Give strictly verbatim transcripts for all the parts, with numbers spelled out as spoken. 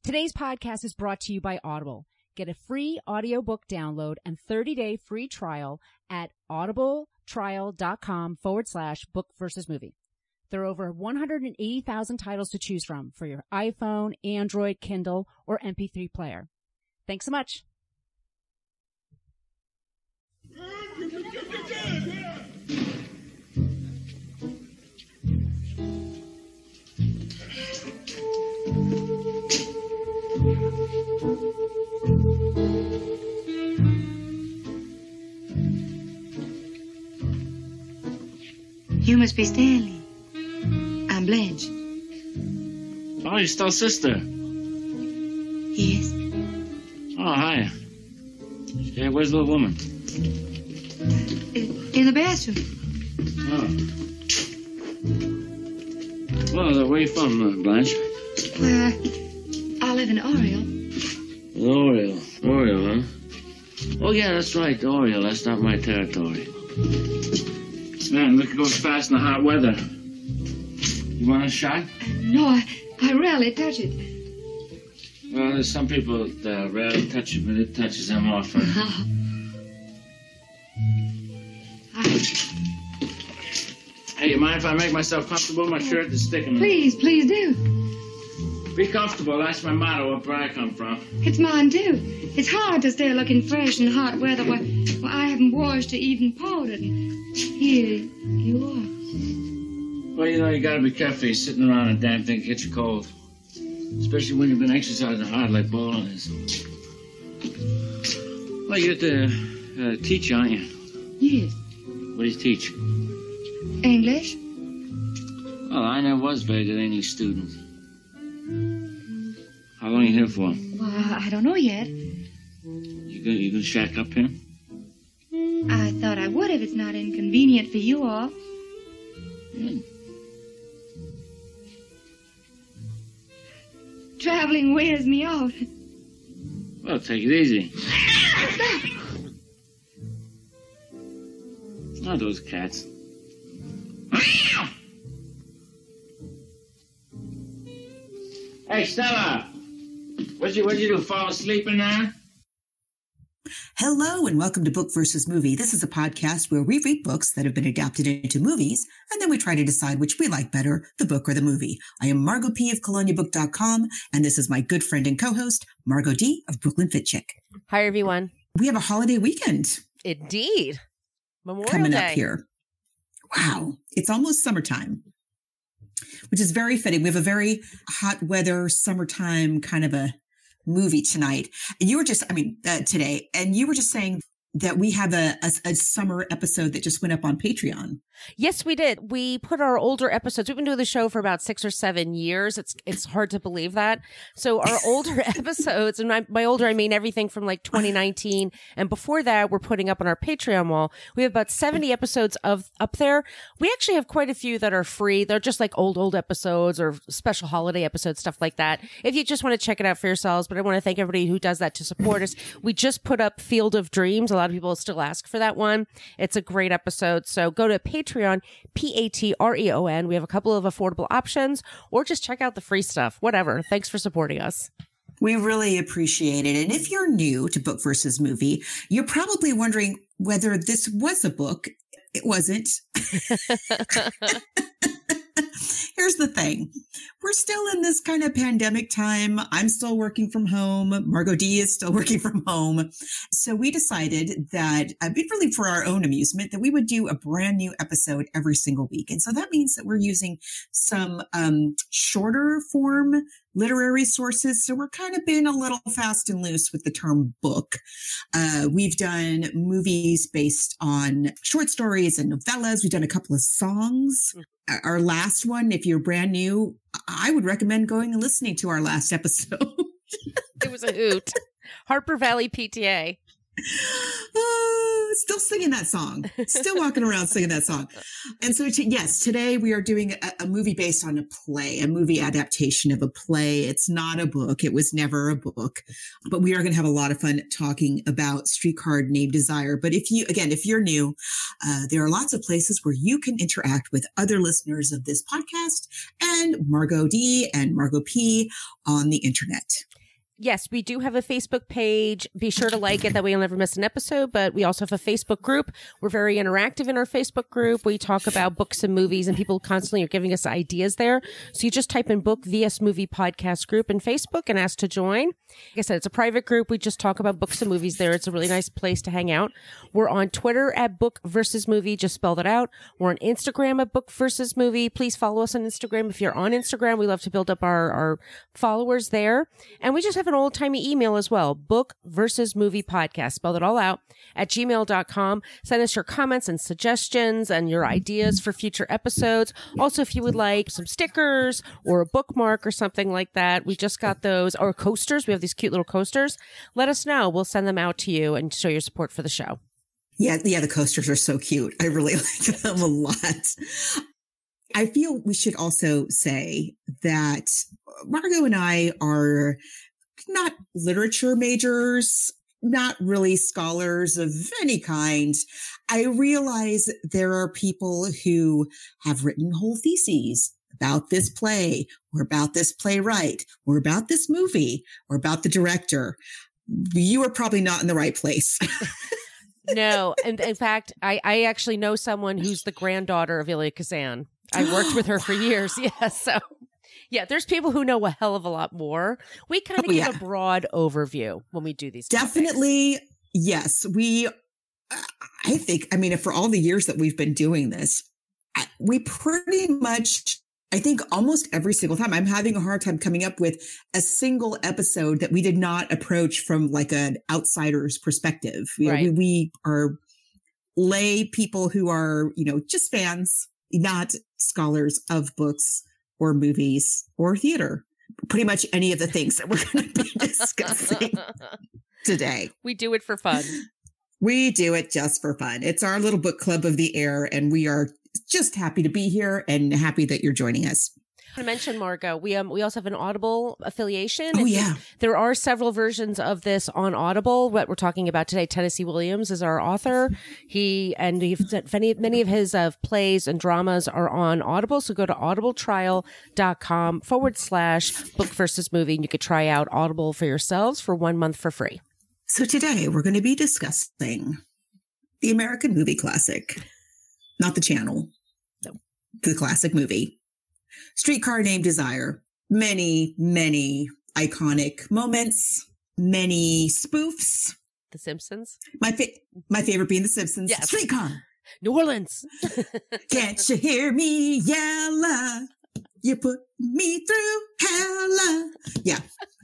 Today's podcast is brought to you by Audible. Get a free audiobook download and thirty-day free trial at audibletrial.com forward slash book versus movie. There are over one hundred eighty thousand titles to choose from for your iPhone, Android, Kindle, or M P three player. Thanks so much. You must be Stanley. I'm Blanche. Oh, your still sister? Yes. Oh, hi. Yeah, where's the little woman? In the bathroom. Oh. Well, where are you from, uh, Blanche? Well, I live in Oriole. Oriole. Oriole, huh? Oh, yeah, that's right, Oriole. That's not my territory. Man, look, it goes fast in the hot weather. You want a shot? No, I, I rarely touch it. Well, there's some people that uh, rarely touch it, but it touches them often. Oh. I... Hey, you mind if I make myself comfortable? My shirt is sticking. Please, please do. Be comfortable. That's my motto up where I come from. It's mine, too. It's hard to stay looking fresh in hot weather where, where I haven't washed or even powdered. And here you are. Well, you know, you gotta be careful. You're sitting around a damn thing, get you cold. Especially when you've been exercising hard like Bolin is. Well, you're the uh, teacher, aren't you? Yes. What do you teach? English. Well, I never was very good English student. How long are you here for? Well, I don't know yet. You gonna, you gonna shack up here? I thought I would if it's not inconvenient for you all. Hmm. Traveling wears me out. Well, take it easy. Not those cats. Hey, Stella! What'd you, what'd you do, fall asleep in there? Hello and welcome to Book versus Movie. This is a podcast where we read books that have been adapted into movies, and then we try to decide which we like better, the book or the movie. I am Margot P. of Colonia Book dot com, and this is my good friend and co-host, Margot D. of Brooklyn Fit Chick. Hi, everyone. We have a holiday weekend. Indeed. Memorial coming Day. up here. Wow. It's almost summertime, which is very fitting. We have a very hot weather, summertime kind of a movie tonight. And you were just, I mean, uh, today, and you were just saying that we have a, a, a summer episode that just went up on Patreon. Yes, we did. We put our older episodes. We've been doing the show for about six or seven years. It's it's hard to believe that. So our older episodes, and by older, I mean everything from like twenty nineteen. And before that, we're putting up on our Patreon wall. We have about seventy episodes of up there. We actually have quite a few that are free. They're just like old, old episodes or special holiday episodes, stuff like that. If you just want to check it out for yourselves. But I want to thank everybody who does that to support us. We just put up Field of Dreams. A lot of people still ask for that one. It's a great episode. So go to Patreon. Patreon, P A T R E O N. We have a couple of affordable options, or just check out the free stuff. Whatever. Thanks for supporting us. We really appreciate it. And if you're new to Book versus Movie, you're probably wondering whether this was a book. It wasn't. Here's the thing. We're still in this kind of pandemic time. I'm still working from home. Margot D is still working from home. So we decided that, uh, really for our own amusement, that we would do a brand new episode every single week. And so that means that we're using some um, shorter form literary sources. So we're kind of being a little fast and loose with the term book. Uh, we've done movies based on short stories and novellas. We've done a couple of songs. Our last one, if you're brand new, I would recommend going and listening to our last episode. It was a hoot. Harper Valley P T A. Uh, still singing that song. Still walking around singing that song. And so, to, yes, today we are doing a, a movie based on a play, a movie adaptation of a play. It's not a book. It was never a book. But we are going to have a lot of fun talking about Streetcar Named Desire. But if you, again, if you're new, uh, there are lots of places where you can interact with other listeners of this podcast and Margot D and Margot P on the internet. yes, we do have a Facebook page. Be sure to like it. That way you'll never miss an episode. But we also have a Facebook group. We're very interactive in our Facebook group. We talk about books and movies, and people constantly are giving us ideas there. So you just type in Book V S Movie Podcast Group in Facebook and ask to join. Like I said, it's a private group. We just talk about books and movies there. It's a really nice place to hang out. We're on Twitter at Book versus Movie. Just spell that out. We're on Instagram at Book versus Movie. Please follow us on Instagram. If you're on Instagram, we love to build up our, our followers there. And we just have an old timey email as well. Book versus Movie Podcast. Spell it all out at gmail dot com. Send us your comments and suggestions and your ideas for future episodes. Also, if you would like some stickers or a bookmark or something like that, we just got those, or coasters. We have these cute little coasters. Let us know. We'll send them out to you and show your support for the show. Yeah, yeah, the coasters are so cute. I really like them a lot. I feel we should also say that Margot and I are not literature majors, not really scholars of any kind. I realize there are people who have written whole theses about this play or about this playwright or about this movie or about the director. You are probably not in the right place. No. And in fact, I, I actually know someone who's the granddaughter of Elia Kazan. I worked with her for years. Yeah. So yeah, there's people who know a hell of a lot more. We kind of oh, give yeah. a broad overview when we do these. Definitely. Topics. Yes. We, I think, I mean, for all the years that we've been doing this, we pretty much, I think almost every single time, I'm having a hard time coming up with a single episode that we did not approach from like an outsider's perspective. You right. know, we, we are lay people who are, you know, just fans, not scholars of books or movies or theater. Pretty much any of the things that we're going to be discussing today. We do it for fun. We do it just for fun. It's our little book club of the air, and we are just happy to be here and happy that you're joining us. I mentioned, Margot, we um we also have an Audible affiliation. Oh, yeah. There are several versions of this on Audible. What we're talking about today, Tennessee Williams is our author. He and many many of his uh, plays and dramas are on Audible. So go to audibletrial.com forward slash book versus movie, and you could try out Audible for yourselves for one month for free. So today we're going to be discussing the American movie classic, not the channel, no. the classic movie. Streetcar Named Desire. Many, many iconic moments, many spoofs. The Simpsons. My fa- my favorite being The Simpsons. Yes. Streetcar. New Orleans. Can't you hear me yell? You put me through hell. Yeah.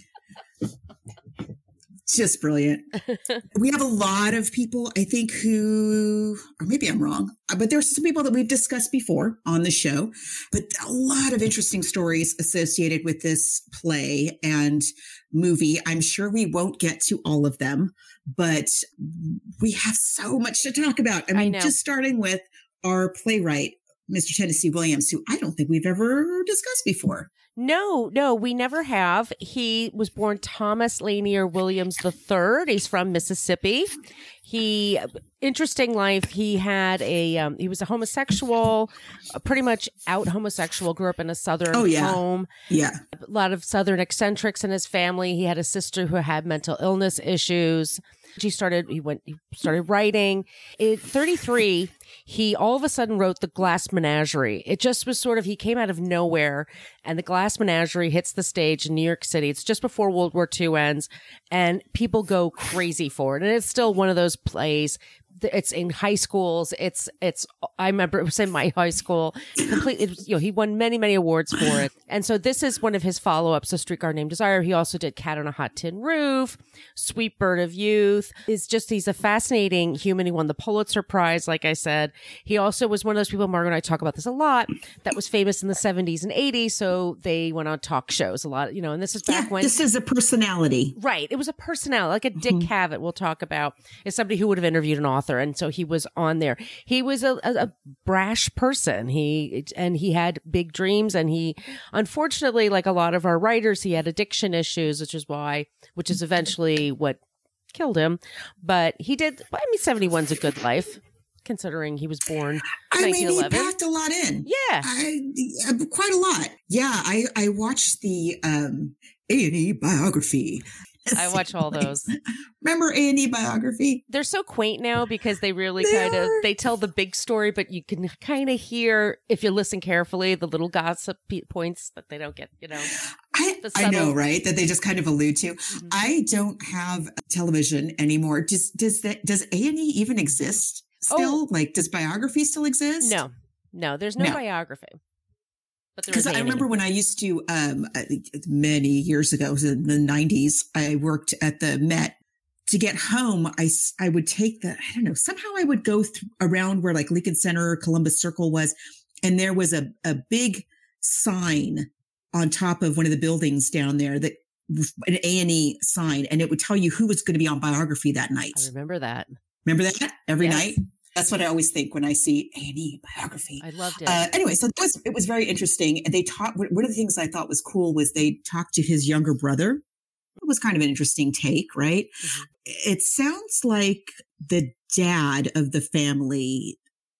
It's just brilliant. We have a lot of people, I think, who, or maybe I'm wrong, but there's some people that we've discussed before on the show, but a lot of interesting stories associated with this play and movie. I'm sure we won't get to all of them, but we have so much to talk about. I mean, I just starting with our playwright, Mister Tennessee Williams, who I don't think we've ever discussed before. No, no, we never have. He was born Thomas Lanier Williams the third. He's from Mississippi. He, interesting life. He had a, um, he was a homosexual, a pretty much out homosexual, grew up in a Southern oh, yeah. home. Yeah. A lot of Southern eccentrics in his family. He had a sister who had mental illness issues. He started, he went, he started writing. At thirty-three, he all of a sudden wrote The Glass Menagerie. It just was sort of, he came out of nowhere, and The Glass Menagerie hits the stage in New York City. It's just before World War Two ends, and people go crazy for it. And it's still one of those plays. It's in high schools. It's, it's, I remember it was in my high school. Completely, it was, you know, he won many, many awards for it. And so this is one of his follow-ups, A Streetcar Named Desire. He also did Cat on a Hot Tin Roof, Sweet Bird of Youth. Is just, he's a fascinating human. He won the Pulitzer Prize, like I said. He also was one of those people, Margaret and I talk about this a lot, that was famous in the seventies and eighties. So they went on talk shows a lot, you know, and this is back yeah, when. This is a personality. Right. It was a personality, like a Dick mm-hmm. Cavett we'll talk about, is somebody who would have interviewed an author. And so he was on there. He was a, a, a brash person. He, and he had big dreams, and he, unfortunately, like a lot of our writers, he had addiction issues, which is why, which is eventually what killed him. But he did, I mean, seventy-one's a good life, considering he was born I nineteen eleven. mean, he packed a lot in. Yeah. I, uh, quite a lot. Yeah. I, I watched the, um, A and E Biography. I watch all those. Remember A and E Biography? They're so quaint now because they really They kind of, are. they tell the big story, but you can kind of hear, if you listen carefully, the little gossip pe- points that they don't get, you know. I, The I know, subtle- right? That they just kind of allude to. Mhm. I don't have television anymore. Does does that does A and E even exist still? Oh. Like, does Biography still exist? No, no, there's no, No. biography. But there Because is I A and E. remember when I used to, um, I think many years ago, it was in the nineties, I worked at the Met. To get home, I, s- I would take the, I don't know, somehow I would go th- around where like Lincoln Center, Columbus Circle was, and there was a, a big sign on top of one of the buildings down there that an A and E sign, and it would tell you who was going to be on Biography that night. I remember that. Remember that every Yes. night? That's what I always think when I see A and E Biography. I loved it. Uh, anyway, so it was, it was very interesting. And they taught, one of the things I thought was cool was they talked to his younger brother. It was kind of an interesting take, right? Mhm. It sounds like the dad of the family,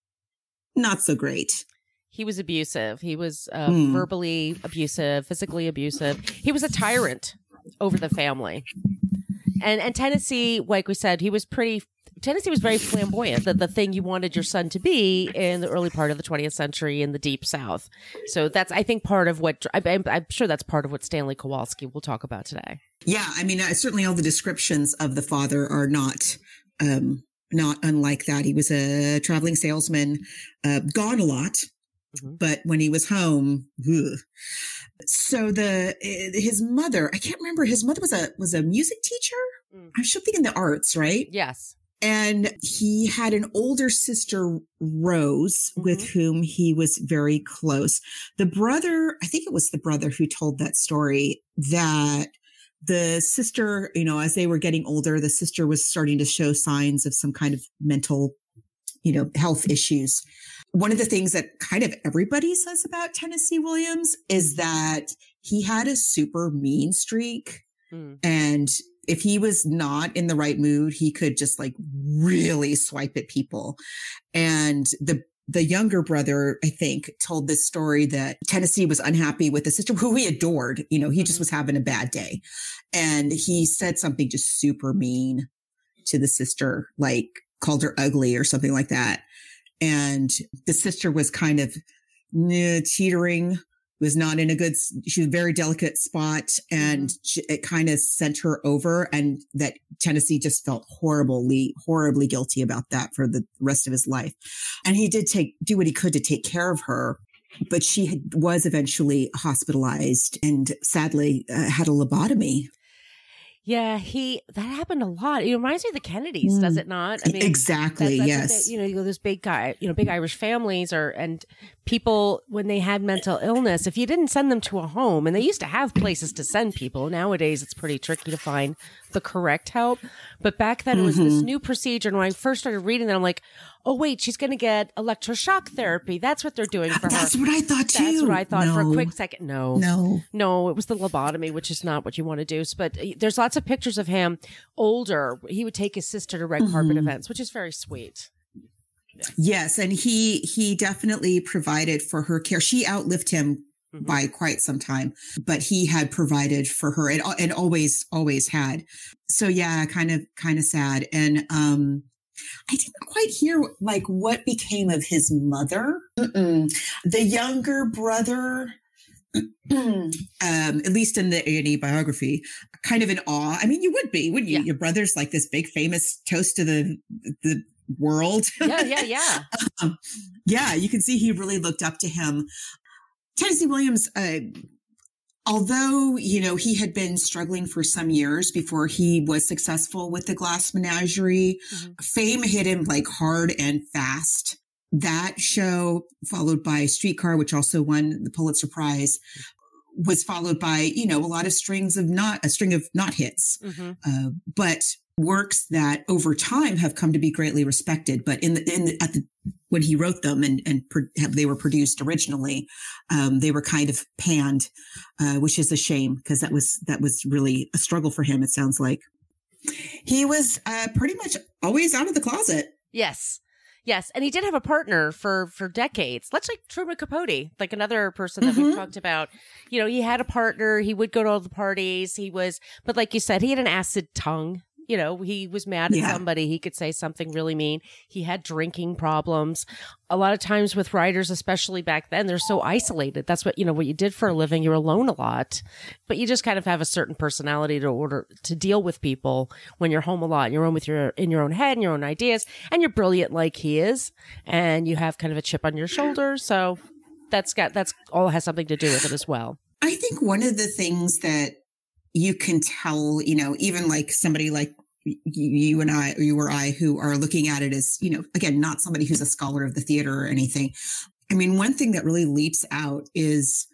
not so great. He was abusive. He was uh, Hmm. verbally abusive, physically abusive. He was a tyrant over the family. And and Tennessee, like we said, he was pretty. Tennessee was very flamboyant. The the thing you wanted your son to be in the early part of the twentieth century in the Deep South. So that's, I think, part of what I, I'm, I'm sure that's part of what Stanley Kowalski will talk about today. Yeah, I mean, uh, certainly all the descriptions of the father are not um, not unlike that. He was a traveling salesman, uh, gone a lot, Mhm. but when he was home, ugh. So the uh, his mother, I can't remember. His mother was a was a music teacher. Mm. I'm sure thinking the arts, right? Yes. And he had an older sister, Rose, with Mm-hmm. whom he was very close. The brother, I think it was the brother who told that story, that the sister, you know, as they were getting older, the sister was starting to show signs of some kind of mental, you know, health issues. One of the things that kind of everybody says about Tennessee Williams is that he had a super mean streak. Mm. And if he was not in the right mood, he could just like really swipe at people. And the the younger brother, I think, told this story that Tennessee was unhappy with the sister who he adored. You know, he just Mhm. was having a bad day. And he said something just super mean to the sister, like called her ugly or something like that. And the sister was kind of eh, teetering, was not in a good, she was a very delicate spot, and she, it kind of sent her over, and that Tennessee just felt horribly, horribly guilty about that for the rest of his life. And he did take, do what he could to take care of her, but she had, was eventually hospitalized and sadly uh, had a lobotomy. Yeah, he that happened a lot. It reminds me of the Kennedys, Mm. does it not? I mean, Exactly, that's what yes. they- you know, you know, those big guy, you know, big Irish families are, and people when they had mental illness, if you didn't send them to a home, and they used to have places to send people. Nowadays, it's pretty tricky to find the correct help. But back then, it was this Mhm. new procedure, and when I first started reading that, I'm like, oh wait, she's going to get electroshock therapy. That's what they're doing for her. That's what I thought too. That's what I thought for a No. quick second. No, No. no, it was the lobotomy, which is not what you want to do. But uh, there's lots of pictures of him older. He would take his sister to red carpet Mhm. events, which is very sweet. Yes, and he he definitely provided for her care. She outlived him Mhm. by quite some time, but he had provided for her and, and always always had. So yeah, kind of kind of sad. And um I didn't quite hear like what became of his mother. Mm-mm. The younger brother, um, at least in the A and E Biography, kind of in awe. I mean, you would be, wouldn't you? Yeah. Your brother's like this big famous toast to the the world. Yeah, yeah, yeah. um, yeah, you can see he really looked up to him. Tennessee Williams, uh, although, you know, he had been struggling for some years before he was successful with the Glass Menagerie, Mhm. fame hit him like hard and fast. That show, followed by Streetcar, which also won the Pulitzer Prize, was followed by, you know, a lot of strings of not a string of not hits, hmm uh, but works that over time have come to be greatly respected. But in the, in the, at the, when he wrote them and, and pro- they were produced originally, um, they were kind of panned, uh, which is a shame because that was, that was really a struggle for him. It sounds like he was, uh, pretty much always out of the closet. Yes. Yes, and he did have a partner for for decades. Let's like Truman Capote, like another person that Mm-hmm. we've talked about. You know, he had a partner. He would go to all the parties. He was, but like you said, he had an acid tongue. You know, he was mad at Yeah. somebody. He could say something really mean. He had drinking problems. A lot of times with writers, especially back then, they're so isolated. That's what, you know, what you did for a living. You're alone a lot, but you just kind of have a certain personality to order to deal with people when you're home a lot. You're home with your, in your own head and your own ideas, and you're brilliant like he is. And you have kind of a chip on your shoulder. So that's got, that's all has something to do with it as well. I think one of the things that you can tell, you know, even like somebody like you and I, or you or I, who are looking at it as, you know, again, not somebody who's a scholar of the theater or anything. I mean, one thing that really leaps out is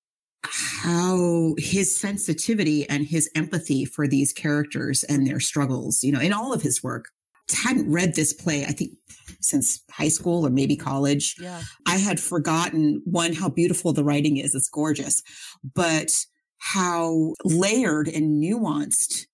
how his sensitivity and his empathy for these characters and their struggles, you know, in all of his work. I hadn't read this play, I think, since high school or maybe college. Yeah. I had forgotten, one, how beautiful the writing is. It's gorgeous. But how layered and nuanced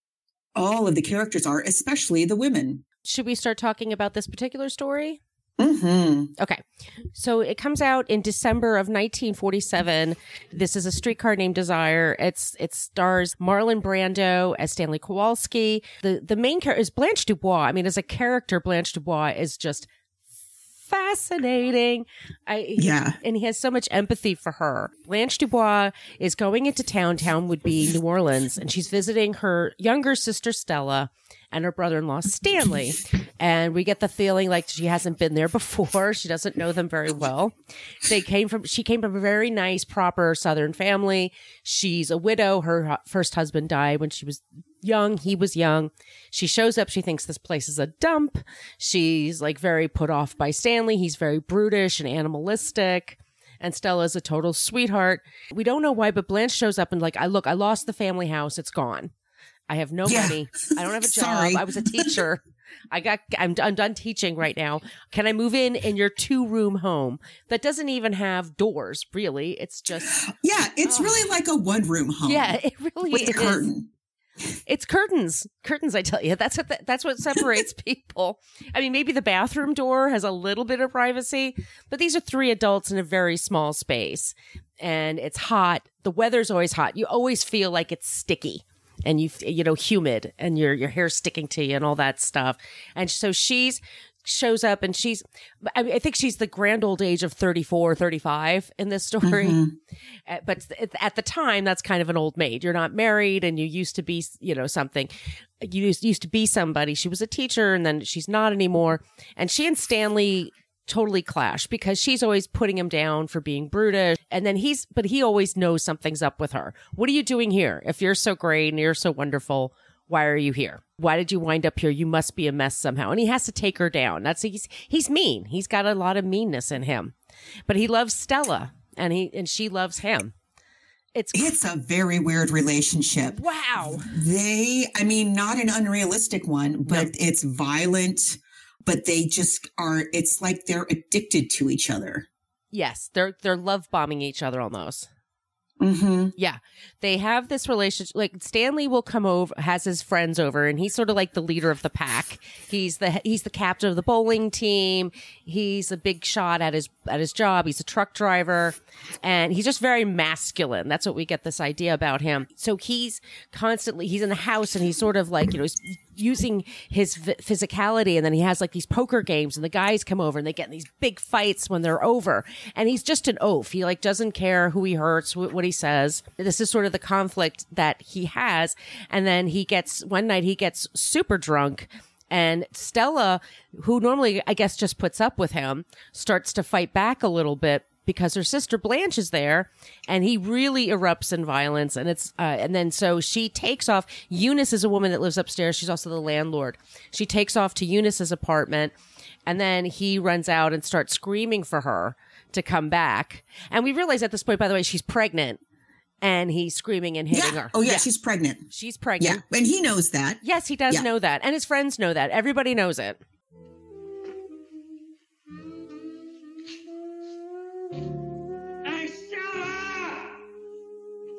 all of the characters are, especially the women. Should we start talking about this particular story? Mm-hmm. Okay. So it comes out in December of nineteen forty-seven. This is A Streetcar Named Desire. It's it stars Marlon Brando as Stanley Kowalski. The the main character is Blanche Dubois. I mean, as a character, Blanche Dubois is just fascinating. I Yeah. and he has so much empathy for her. Blanche Dubois is going into town. Town would be New Orleans, and she's visiting her younger sister Stella and her brother-in-law Stanley. And we get the feeling like she hasn't been there before. She doesn't know them very well. They came from, she came from a very nice, proper Southern family. She's a widow. Her hu- first husband died when she was young. He was young. She shows up. She thinks this place is a dump. She's like very put off by Stanley. He's very brutish and animalistic. And Stella's a total sweetheart. We don't know why, but Blanche shows up and like, I look, I lost the family house. It's gone. I have no Yeah. money. I don't have a job. Sorry. I was a teacher. I got, I'm, I'm done teaching right now. Can I move in in your two room home that doesn't even have doors? Really? It's just, Yeah, it's Oh. really like a one room home. yeah, it really With is. the curtain. It's curtains, curtains. I tell you, that's what, the, that's what separates people. I mean, maybe the bathroom door has a little bit of privacy, but these are three adults in a very small space, and it's hot. The weather's always hot. You always feel like it's sticky. And you, you know, humid, and your your hair sticking to you, and all that stuff. And so she's shows up, and she's, I mean, I think she's the grand old age of thirty-four, thirty-five in this story. Mhm. Uh, But at the time, that's kind of an old maid. You're not married, and you used to be, you know, something. You used, used to be somebody. She was a teacher, and then she's not anymore. And she and Stanley totally clash because she's always putting him down for being brutish. And then he's, but he always knows something's up with her. What are you doing here? If you're so great and you're so wonderful, why are you here? Why did you wind up here? You must be a mess somehow. And he has to take her down. That's, he's, he's mean. He's got a lot of meanness in him, but he loves Stella, and he, and she loves him. It's, It's a very weird relationship. wow. They, I mean, not an unrealistic one, but No. it's violent, but they just are, it's like they're addicted to each other. Yes. They're, they're love bombing each other almost. Mm-hmm. Yeah. They have this relationship. Like Stanley will come over, has his friends over, and he's sort of like the leader of the pack. He's the, he's the captain of the bowling team. He's a big shot at his, at his job. He's a truck driver, and he's just very masculine. That's what we get this idea about him. So he's constantly, he's in the house, and he's sort of like, you know, he's using his v- physicality, and then he has like these poker games, and the guys come over and they get in these big fights when they're over, and he's just an oaf. He like doesn't care who he hurts, wh- what he says. This is sort of the conflict that he has. And then he gets, one night he gets super drunk, and Stella, who normally I guess just puts up with him, starts to fight back a little bit because her sister Blanche is there, and he really erupts in violence. And it's, uh, and then so she takes off. Eunice is a woman that lives upstairs. She's also the landlord. She takes off to Eunice's apartment, and then he runs out and starts screaming for her to come back. And we realize at this point, by the way, she's pregnant, and he's screaming and hitting Yeah. her. Oh, yeah, she's pregnant. She's pregnant. Yeah. And he knows that. Yes, he does Yeah. know that. And his friends know that. Everybody knows it. Hey, Stella!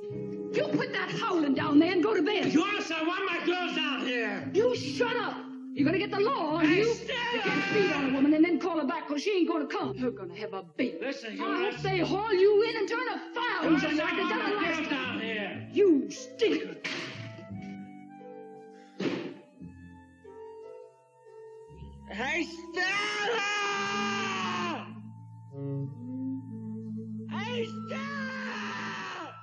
You put that howling down there and go to bed. Yours, I want my girls out here. You shut up. You're gonna get the law on you. You can't beat on a woman and then call her back because she ain't gonna come. You're gonna have a baby. Listen, you I hope they haul you in and turn a file on you like they done last Get time. down here. You stinker. Hey, Stella! Hey, Stella!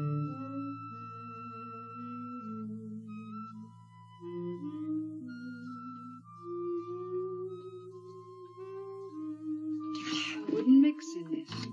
I wouldn't mix in this.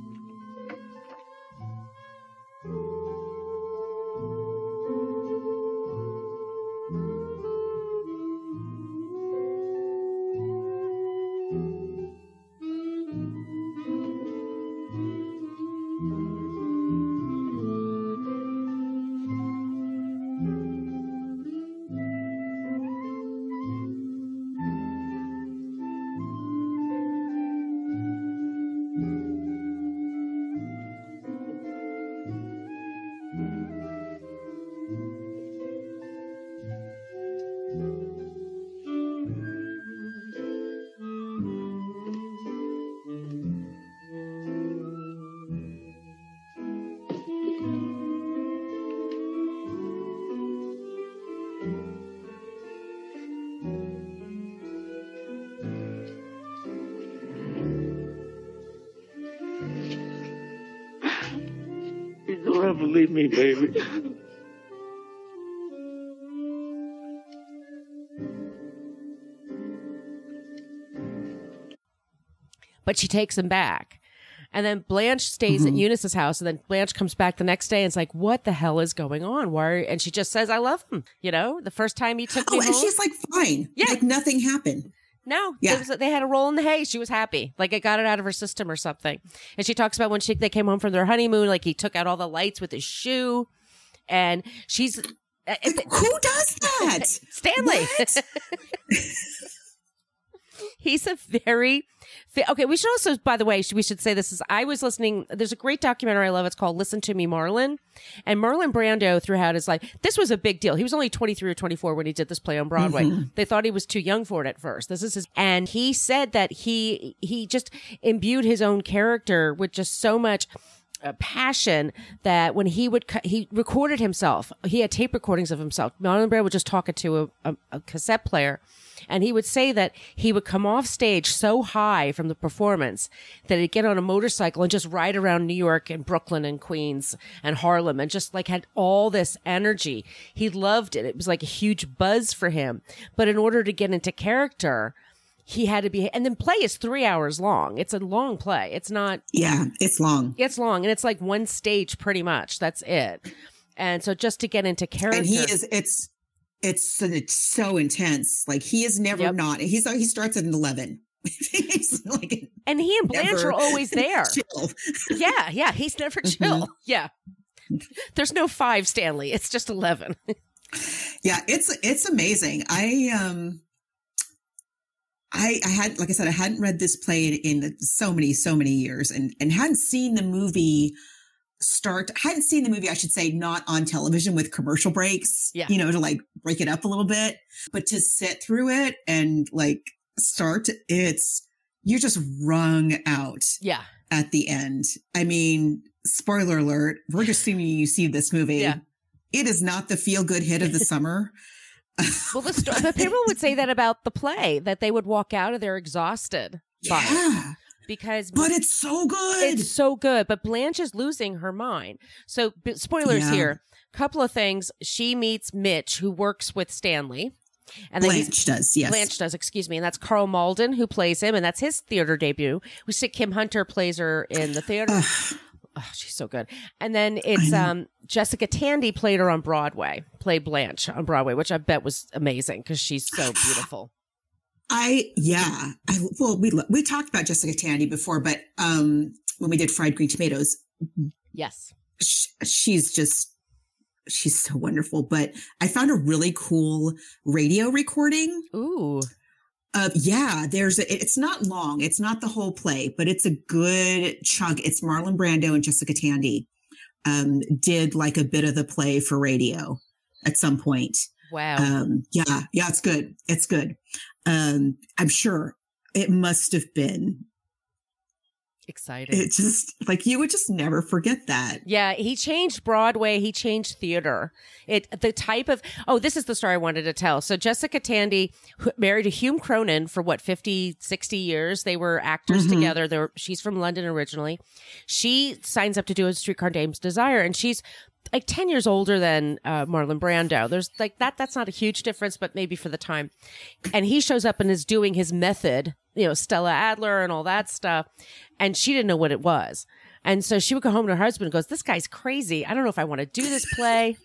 Don't ever leave me, baby. But she takes him back. And then Blanche stays Mm-hmm. at Eunice's house, and then Blanche comes back the next day and it's like, what the hell is going on? Why? Are, and she just says, I love him. You know, the first time he took Oh, me and home. she's like, fine. Yeah. Like nothing happened. No, Yeah. it was, they had a roll in the hay. She was happy. Like it got it out of her system or something. And she talks about when she they came home from their honeymoon, like he took out all the lights with his shoe. And she's... Uh, Like, it- who does that? Stanley. What? He's a very... Okay, we should also, by the way, we should say this is, I was listening, there's a great documentary I love. It's called Listen to Me, Marlon. And Marlon Brando throughout his life, this was a big deal. He was only twenty-three or twenty-four when he did this play on Broadway. Mm-hmm. They thought he was too young for it at first. This is his, and he said that he, he just imbued his own character with just so much uh, passion that when he would, cu- he recorded himself. He had tape recordings of himself. Marlon Brando would just talk it to a, a, a cassette player. And he would say that he would come off stage so high from the performance that he'd get on a motorcycle and just ride around New York and Brooklyn and Queens and Harlem and just like had all this energy. He loved it. It was like a huge buzz for him. But in order to get into character, he had to be, and then play is three hours long. It's a long play. It's not, Yeah, it's long. it's long and it's like one stage pretty much. That's it. And so just to get into character. And he is, it's, it's, it's so intense. Like he is never Yep. not, he's, he starts at an eleven. He's like, and he and Blanche never are always there. chill. Yeah, yeah, he's never chill. Yeah. There's no five, Stanley. It's just eleven. Yeah, it's it's amazing. I um I I had like I said, I hadn't read this play in, in so many, so many years and and hadn't seen the movie start hadn't seen the movie, I should say, not on television with commercial breaks, Yeah. you know, to like break it up a little bit. But to sit through it and like start, it's you're just wrung out Yeah. at the end. I mean, spoiler alert, we're just assuming you see this movie. Yeah. It is not the feel good hit of the summer. Well, the sto- but people would say that about the play, that they would walk out of there exhausted by it Yeah, because but it's so good. it's so good. But Blanche is losing her mind. So, b- spoilers Yeah. here. Couple of things. She meets Mitch, who works with Stanley. And then he's- Blanche does, yes. Blanche does, excuse me. And that's Carl Malden who plays him, and that's his theater debut. We see Kim Hunter plays her in the theater. Oh, she's so good. And then it's um Jessica Tandy played her on Broadway, played Blanche on Broadway, which I bet was amazing because she's so beautiful. I yeah. I, well, we we talked about Jessica Tandy before, but um, when we did Fried Green Tomatoes, Yes. sh- she's just she's so wonderful. But I found a really cool radio recording. Ooh. Uh, yeah, there's a, it's not long. It's not the whole play, but it's a good chunk. It's Marlon Brando and Jessica Tandy um, did like a bit of the play for radio at some point. Wow. Um, yeah, yeah, it's good. It's good. Um, I'm sure it must have been exciting. It just like you would just never forget that. Yeah, he changed Broadway. He changed theater. It the type of oh, this is the story I wanted to tell. So Jessica Tandy married to Hume Cronin for what fifty, sixty years. They were actors mm-hmm. together. They're, she's from London originally. She signs up to do a Streetcar Named Desire, and she's like ten years older than uh, Marlon Brando. There's like that. That's not a huge difference, but maybe for the time. And he shows up and is doing his method, you know, Stella Adler and all that stuff. And she didn't know what it was. And so she would go home to her husband and goes, this guy's crazy. I don't know if I want to do this play.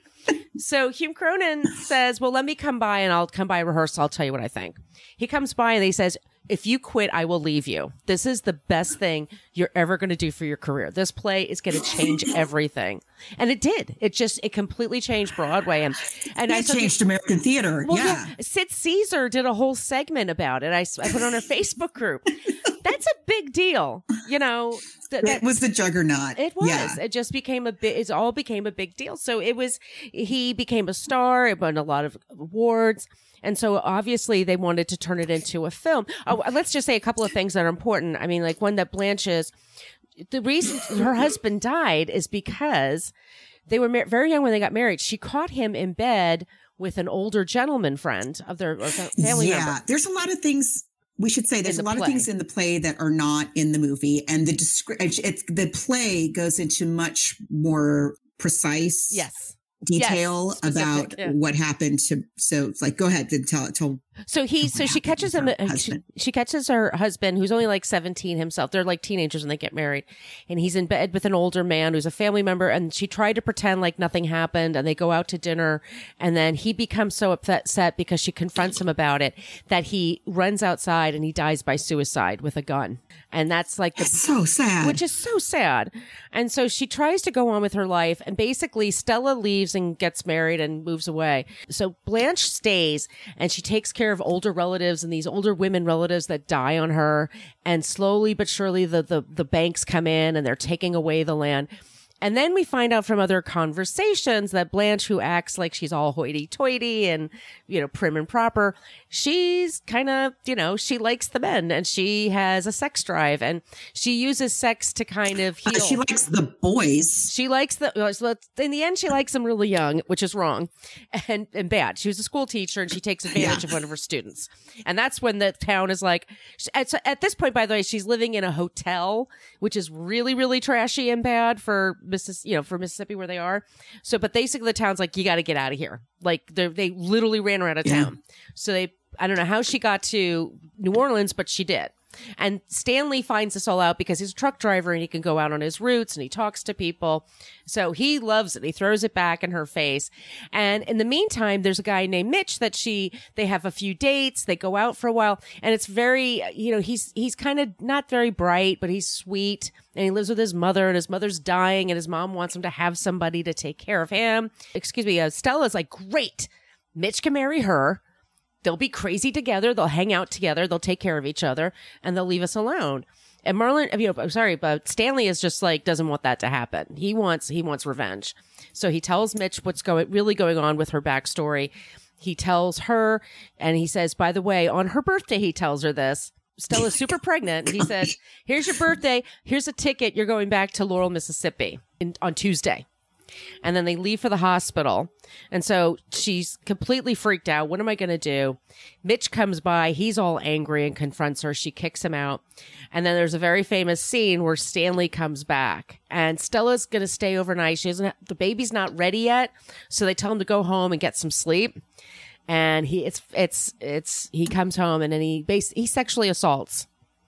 So Hume Cronin says, well, let me come by and I'll come by rehearsal. I'll tell you what I think. He comes by and he says, if you quit, I will leave you. This is the best thing you're ever going to do for your career. This play is going to change everything. And it did. It just, it completely changed Broadway. And, and it I changed American theater. Well, yeah. yeah. Sid Caesar did a whole segment about it. I, I put it on our Facebook group. That's a big deal. You know, th- it was the juggernaut. It was. Yeah. It just became a bit, it all became a big deal. So it was, he became a star. It won a lot of awards. And so obviously they wanted to turn it into a film. Oh, let's just say a couple of things that are important. I mean, like one that Blanche's, the reason her husband died is because they were mar- very young when they got married. She caught him in bed with an older gentleman friend of their or family yeah, member. Yeah, there's a lot of things. We should say there's the a lot play. of things in the play that are not in the movie, and the descri- it's, the play goes into much more precise yes. detail yes, about yeah. what happened to. So it's like, go ahead and tell tell. So he, so she catches him. She, she catches her husband, who's only like seventeen himself. They're like teenagers when they get married, and he's in bed with an older man who's a family member. And she tried to pretend like nothing happened, and they go out to dinner. And then he becomes so upset because she confronts him about it that he runs outside and he dies by suicide with a gun. And that's like the, that's so sad, which is so sad. And so she tries to go on with her life, and basically Stella leaves and gets married and moves away. So Blanche stays, and she takes care of older relatives and these older women relatives that die on her. And slowly but surely the, the, the banks come in and they're taking away the land. And then we find out from other conversations that Blanche, who acts like she's all hoity-toity and, you know, prim and proper, she's kind of, you know, she likes the men and she has a sex drive and she uses sex to kind of heal. Uh, she likes the boys. She likes the, in the end, she likes them really young, which is wrong and, and bad. She was a school teacher and she takes advantage yeah. of one of her students. And that's when the town is like, at, at this point, by the way, she's living in a hotel, which is really, really trashy and bad for Missis, you know, for Mississippi where they are. So, but basically the town's like, you got to get out of here. Like they they literally ran her out of yeah. town. So they, I don't know how she got to New Orleans, but she did. And Stanley finds this all out because he's a truck driver and he can go out on his routes and he talks to people. So he loves it. He throws it back in her face. And in the meantime, there's a guy named Mitch that she, they have a few dates. They go out for a while and it's very, you know, he's, he's kind of not very bright, but he's sweet and he lives with his mother and his mother's dying and his mom wants him to have somebody to take care of him. Excuse me. Uh, Stella's like, great. Mitch can marry her. They'll be crazy together. They'll hang out together. They'll take care of each other and they'll leave us alone. And Marlon, you know, I'm sorry, but Stanley is just like, doesn't want that to happen. He wants, he wants revenge. So he tells Mitch what's going, really going on with her backstory. He tells her and he says, by the way, on her birthday, he tells her this. Stella's super pregnant. And he says, here's your birthday. Here's a ticket. You're going back to Laurel, Mississippi in, on Tuesday. And then they leave for the hospital. And so she's completely freaked out. What am I going to do? Mitch comes by. He's all angry and confronts her. She kicks him out. And then there's a very famous scene where Stanley comes back and Stella's going to stay overnight. She doesn't have, the baby's not ready yet. So they tell him to go home and get some sleep. And he, it's, it's, it's, he comes home and then he bas- he sexually assaults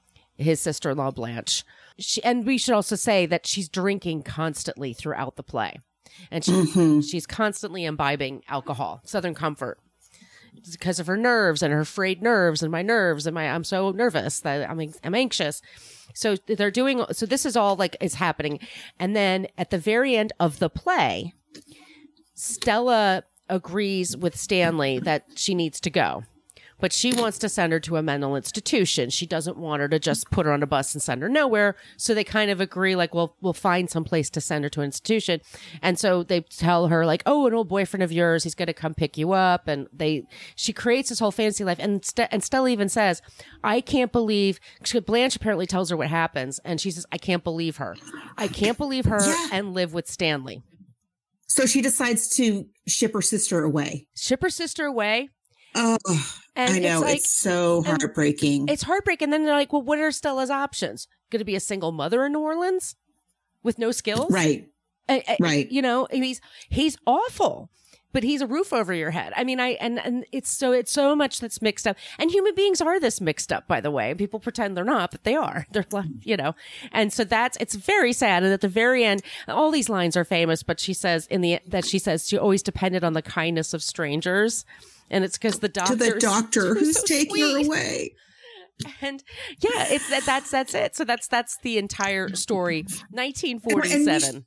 his sister-in-law, Blanche. She, and we should also say that she's drinking constantly throughout the play. And she, mm-hmm. she's constantly imbibing alcohol, Southern Comfort, it's because of her nerves and her frayed nerves and my nerves and my, I'm so nervous that I'm, I'm anxious. So they're doing, so this is all like is happening. And then at the very end of the play, Stella agrees with Stanley that she needs to go, but she wants to send her to a mental institution. She doesn't want her to just put her on a bus and send her nowhere. So they kind of agree, like, well, we'll find some place to send her to an institution. And so they tell her, like, oh, an old boyfriend of yours, he's going to come pick you up. And they, she creates this whole fantasy life. And, St- and Stella even says, I can't believe, Blanche apparently tells her what happens. And she says, I can't believe her. I can't believe her Yeah. and live with Stanley. So she decides to ship her sister away. Ship her sister away. Oh, And I know. it's, like, It's so heartbreaking. It's heartbreaking. And then they're like, well, what are Stella's options? Going to be a single mother in New Orleans with no skills? Right. I, I, Right. You know, he's, he's awful, but he's a roof over your head. I mean, I, and, and it's so, it's so much that's mixed up, and human beings are this mixed up, by the way. People pretend they're not, but they are. They're like, you know, and so that's, it's very sad. And at the very end, all these lines are famous, but she says in the, that she says she always depended on the kindness of strangers. And it's because the doctor, to the doctor who's so taking sweet. her away. And yeah, it's that, that's, that's it. So that's, that's the entire story. nineteen forty-seven.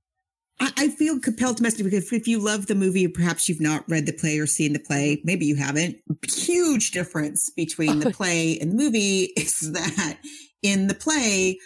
I I feel compelled to message because if you love the movie, perhaps you've not read the play or seen the play. Maybe you haven't. Huge difference between the play and the movie is that in the play,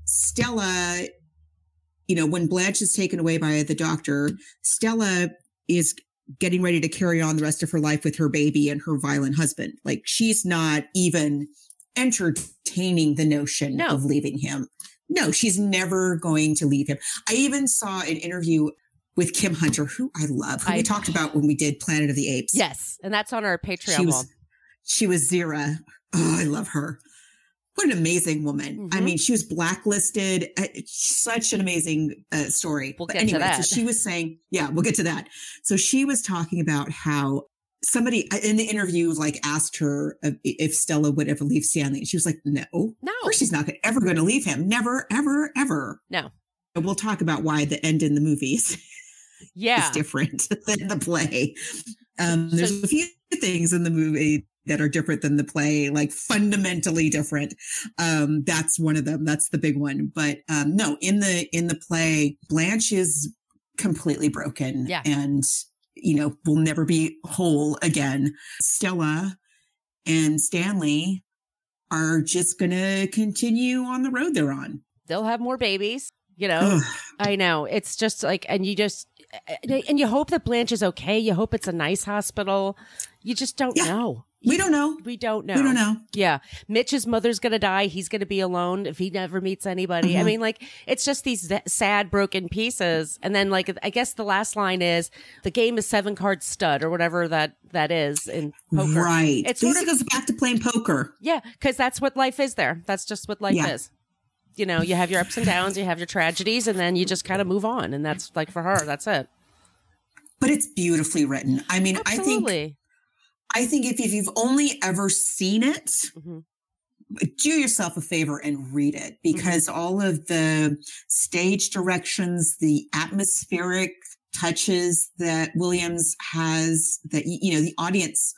Stella, you know, when Blanche is taken away by the doctor, Stella is getting ready to carry on the rest of her life with her baby and her violent husband. Like, she's not even entertaining the notion No. of leaving him. No, she's never going to leave him. I even saw an interview with Kim Hunter, who I love, who I- we talked about when we did Planet of the Apes. Yes. And that's on our Patreon She wall. was, she was Zira. Oh, I love her. What an amazing woman. I Mhm. mean, she was blacklisted. Uh, Such an amazing uh, story. We'll But get to anyway, that. so she was saying, yeah, we'll get to that. So she was talking about how somebody in the interview like asked her if Stella would ever leave Stanley. And she was like, no, No. of course she's not gonna- ever going to leave him. Never, ever, ever. No. And we'll talk about why the end in the movies Yeah. is different than the play. Um, So- there's a few things in the movie that are different than the play, like fundamentally different. Um, that's one of them. That's the big one. But um, no, in the in the play, Blanche is completely broken, Yeah. and you know will never be whole again. Stella and Stanley are just going to continue on the road they're on. They'll have more babies, you know. Ugh. I know. It's just like, and you just, and you hope that Blanche is okay. You hope it's a nice hospital. You just don't Yeah. know. We don't know. We don't know. We don't know. Yeah. Mitch's mother's going to die. He's going to be alone if he never meets anybody. I Mhm. mean, like, it's just these z- sad, broken pieces. And then, like, I guess the last line is the game is seven card stud or whatever that, that is in poker. Right. It's This sort of, goes back to playing poker. yeah, because that's what life is there. That's just what life Yeah. is. You know, you have your ups and downs, you have your tragedies, and then you just kind of move on. And that's like for her, that's it. But it's beautifully written. I mean, I think Absolutely. I think if, if you've only ever seen it, Mhm. do yourself a favor and read it, because all of the stage directions, the atmospheric touches that Williams has, that, you know, the audience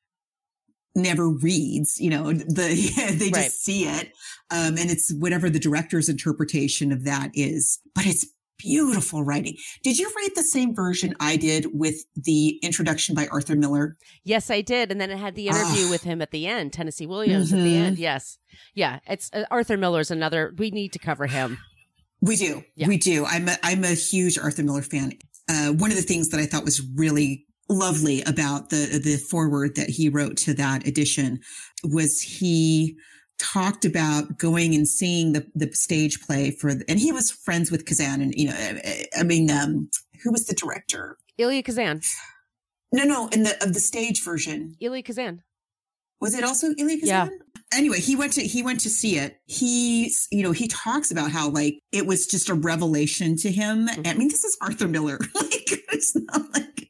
never reads, you know, the, they just Right. see it. Um, and it's whatever the director's interpretation of that is, but it's beautiful writing. Did you read the same version I did with the introduction by Arthur Miller? Yes, I did. And then it had the interview Ah. with him at the end, Tennessee Williams at the Mhm. end. Yes. Yeah. It's uh, Arthur Miller's another, we need to cover him. We do. Yeah. We do. I'm a, I'm a huge Arthur Miller fan. Uh, one of the things that I thought was really lovely about the, the foreword that he wrote to that edition was he talked about going and seeing the, the stage play for, the, and he was friends with Kazan, and, you know, I, I mean, um, who was the director? Ilya Kazan. No, no, in the, of the stage version. Ilya Kazan. Was it also Ilya Kazan? Yeah. Anyway, he went to he went to see it. He, you know, he talks about how like it was just a revelation to him. Mm-hmm. I mean, this is Arthur Miller. Like, it's not like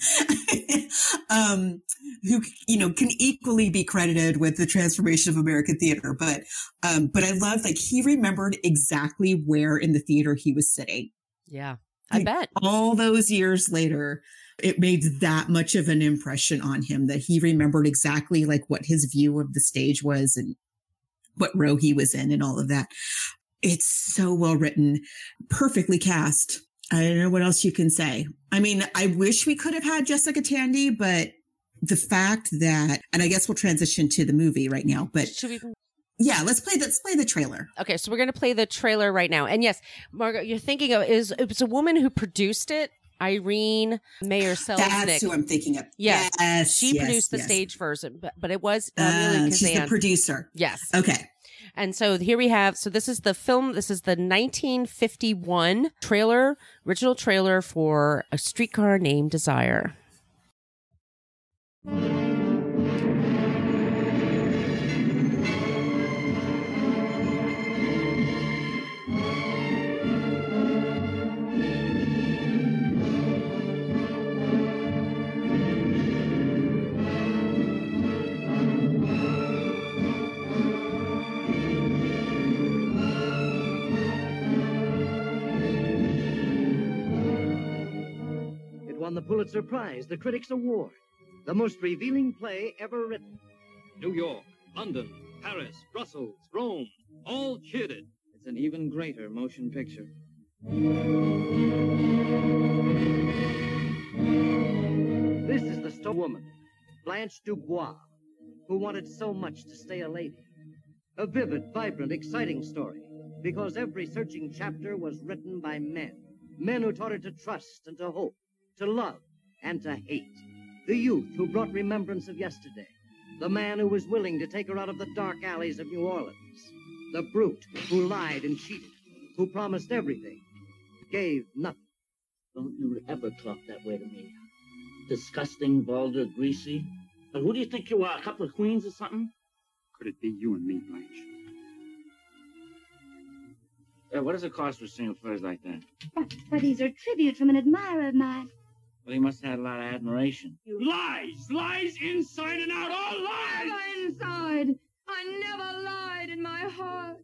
um who, you know, can equally be credited with the transformation of American theater. But um, but I love, like, he remembered exactly where in the theater he was sitting. Yeah. I Like, bet. all those years later, it made that much of an impression on him that he remembered exactly like what his view of the stage was and what row he was in and all of that. It's so well written, perfectly cast. I don't know what else you can say. I mean, I wish we could have had Jessica Tandy, but the fact that, and I guess we'll transition to the movie right now, but Should we? yeah, let's play, let's play the trailer. Okay, so we're going to play the trailer right now. And yes, Margot, you're thinking of, is it was a woman who produced it, Irene Mayer Selznick. That's who I'm thinking of. Yes. Yes. She yes, produced the yes. stage version, but, but it was uh, Uh, Amelia she's the Kazan. producer. Yes. Okay. And so here we have, so this is the film, this is the nineteen fifty-one trailer, original trailer for A Streetcar Named Desire. Won the Pulitzer Prize, the Critics' Award, the most revealing play ever written. New York, London, Paris, Brussels, Rome, all cheered it. It's an even greater motion picture. This is the story woman, Blanche Dubois, who wanted so much to stay a lady. A vivid, vibrant, exciting story, because every searching chapter was written by men. Men who taught her to trust and to hope, to love and to hate. The youth who brought remembrance of yesterday. The man who was willing to take her out of the dark alleys of New Orleans. The brute who lied and cheated, who promised everything, gave nothing. Don't you ever talk that way to me. Disgusting, vulgar, greasy. And who do you think you are, a couple of queens or something? Could it be you and me, Blanche? Hey, what does it cost for singing furs like that? But, but these are tribute from an admirer of mine. Well, he must have had a lot of admiration. Lies! Lies inside and out! All lies! Never inside. I never lied in my heart.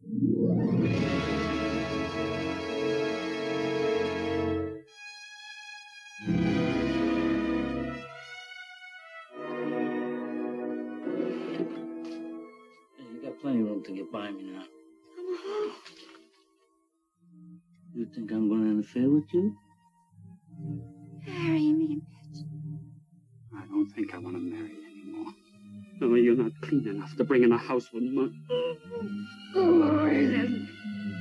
Hey, you got plenty of room to get by me now. You think I'm going to interfere with you? Marry me, Mitch. I don't think I want to marry anymore. No, you're not clean enough to bring in a house with mud. Oh, is it?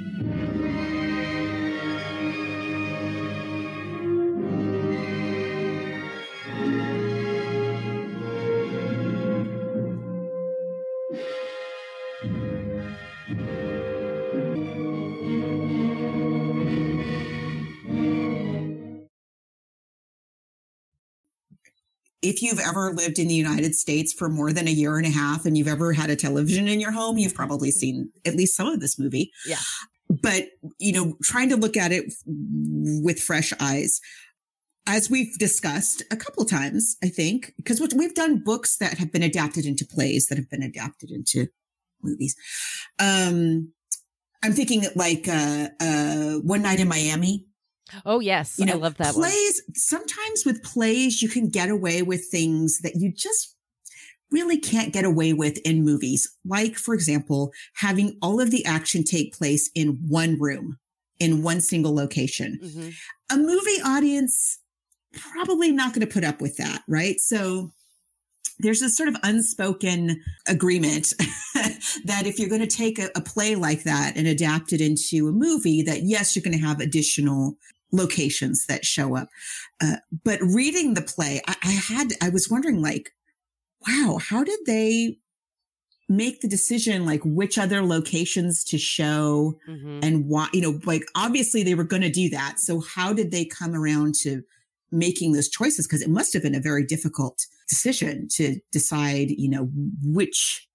If you've ever lived in the United States for more than a year and a half and you've ever had a television in your home, you've probably seen at least some of this movie. Yeah. But, you know, trying to look at it with fresh eyes, as we've discussed a couple of times, I think, because we've done books that have been adapted into plays that have been adapted into movies. Um, I'm thinking like uh, uh, One Night in Miami. Oh, yes. You know, I love that plays, one. Sometimes with plays, you can get away with things that you just really can't get away with in movies. Like, for example, having all of the action take place in one room, in one single location. Mm-hmm. A movie audience probably not going to put up with that, right? So there's this sort of unspoken agreement that if you're going to take a, a play like that and adapt it into a movie, that yes, you're going to have additional locations that show up. Uh, but reading the play, I, I had, I was wondering like, wow, how did they make the decision, like which other locations to show Mm-hmm. and why, you know, like obviously they were going to do that. So how did they come around to making those choices? Because it must have been a very difficult decision to decide, you know, which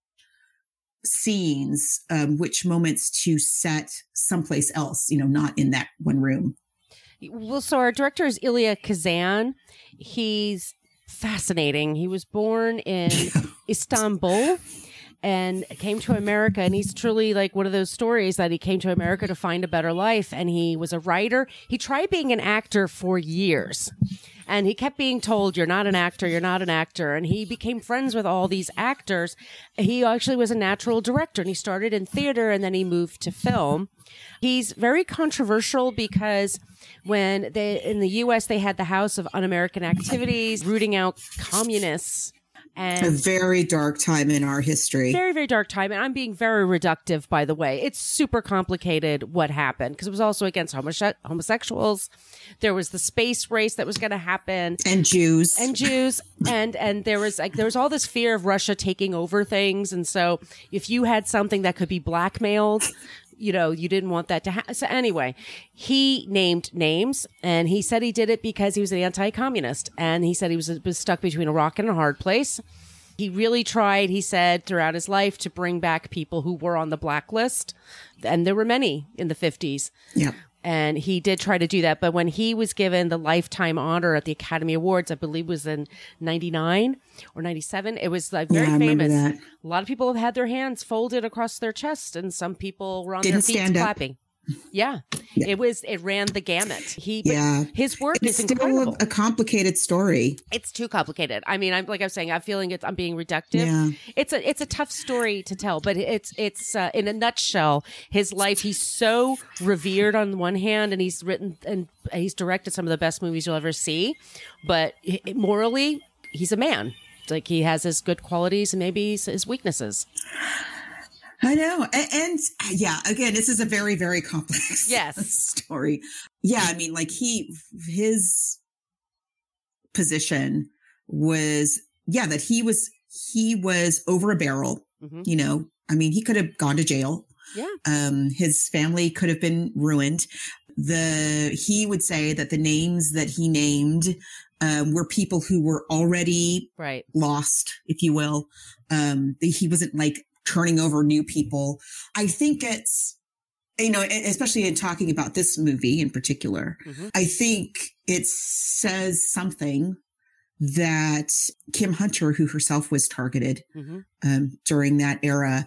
scenes, um, which moments to set someplace else, you know, not in that one room. Well, so our director is Elia Kazan. He's fascinating. He was born in Istanbul and came to America. And he's truly like one of those stories that he came to America to find a better life. And he was a writer. He tried being an actor for years. And he kept being told, you're not an actor, you're not an actor. And he became friends with all these actors. He actually was a natural director, and he started in theater and then he moved to film. He's very controversial because when they, in the U S, they had the House of Un-American Activities, rooting out communists. And a very dark time in our history. Very, very dark time. And I'm being very reductive, by the way. It's super complicated what happened because it was also against homose- homosexuals. There was the space race that was going to happen. And Jews. And Jews. and and there was like there was all this fear of Russia taking over things. And so if you had something that could be blackmailed, you know, you didn't want that to happen. So anyway, he named names and he said he did it because he was an anti-communist. And he said he was, was stuck between a rock and a hard place. He really tried, he said, throughout his life to bring back people who were on the blacklist. And there were many in the fifties. Yeah. And he did try to do that. But when he was given the lifetime honor at the Academy Awards, I believe it was in ninety-nine or ninety-seven, it was like very yeah, I remember famous. that. A lot of people have had their hands folded across their chest, and some people were on Didn't their feet stand up. clapping. Yeah. Yeah. It was, it ran the gamut. He, but Yeah. his work It's is still incredible. a complicated story. It's too complicated. I mean, I'm like I'm saying, I'm feeling it's I'm being reductive. Yeah. It's a it's a tough story to tell, but it's it's uh, in a nutshell, his life. He's so revered on one hand, and he's written and he's directed some of the best movies you'll ever see. But it, morally, he's a man. Like he has his good qualities and maybe his, his weaknesses. I know. And, and yeah, again, this is a very, very complex Yes. story. Yeah. I mean, like he, his position was, yeah, that he was, he was over a barrel, Mm-hmm. you know, I mean, he could have gone to jail. Yeah. Um, his family could have been ruined. The, he would say that the names that he named, um, were people who were already Right. lost, if you will. Um, he wasn't like turning over new people. I think it's, you know, especially in talking about this movie in particular, Mm-hmm. I think it says something that Kim Hunter, who herself was targeted Mm-hmm. um, during that era,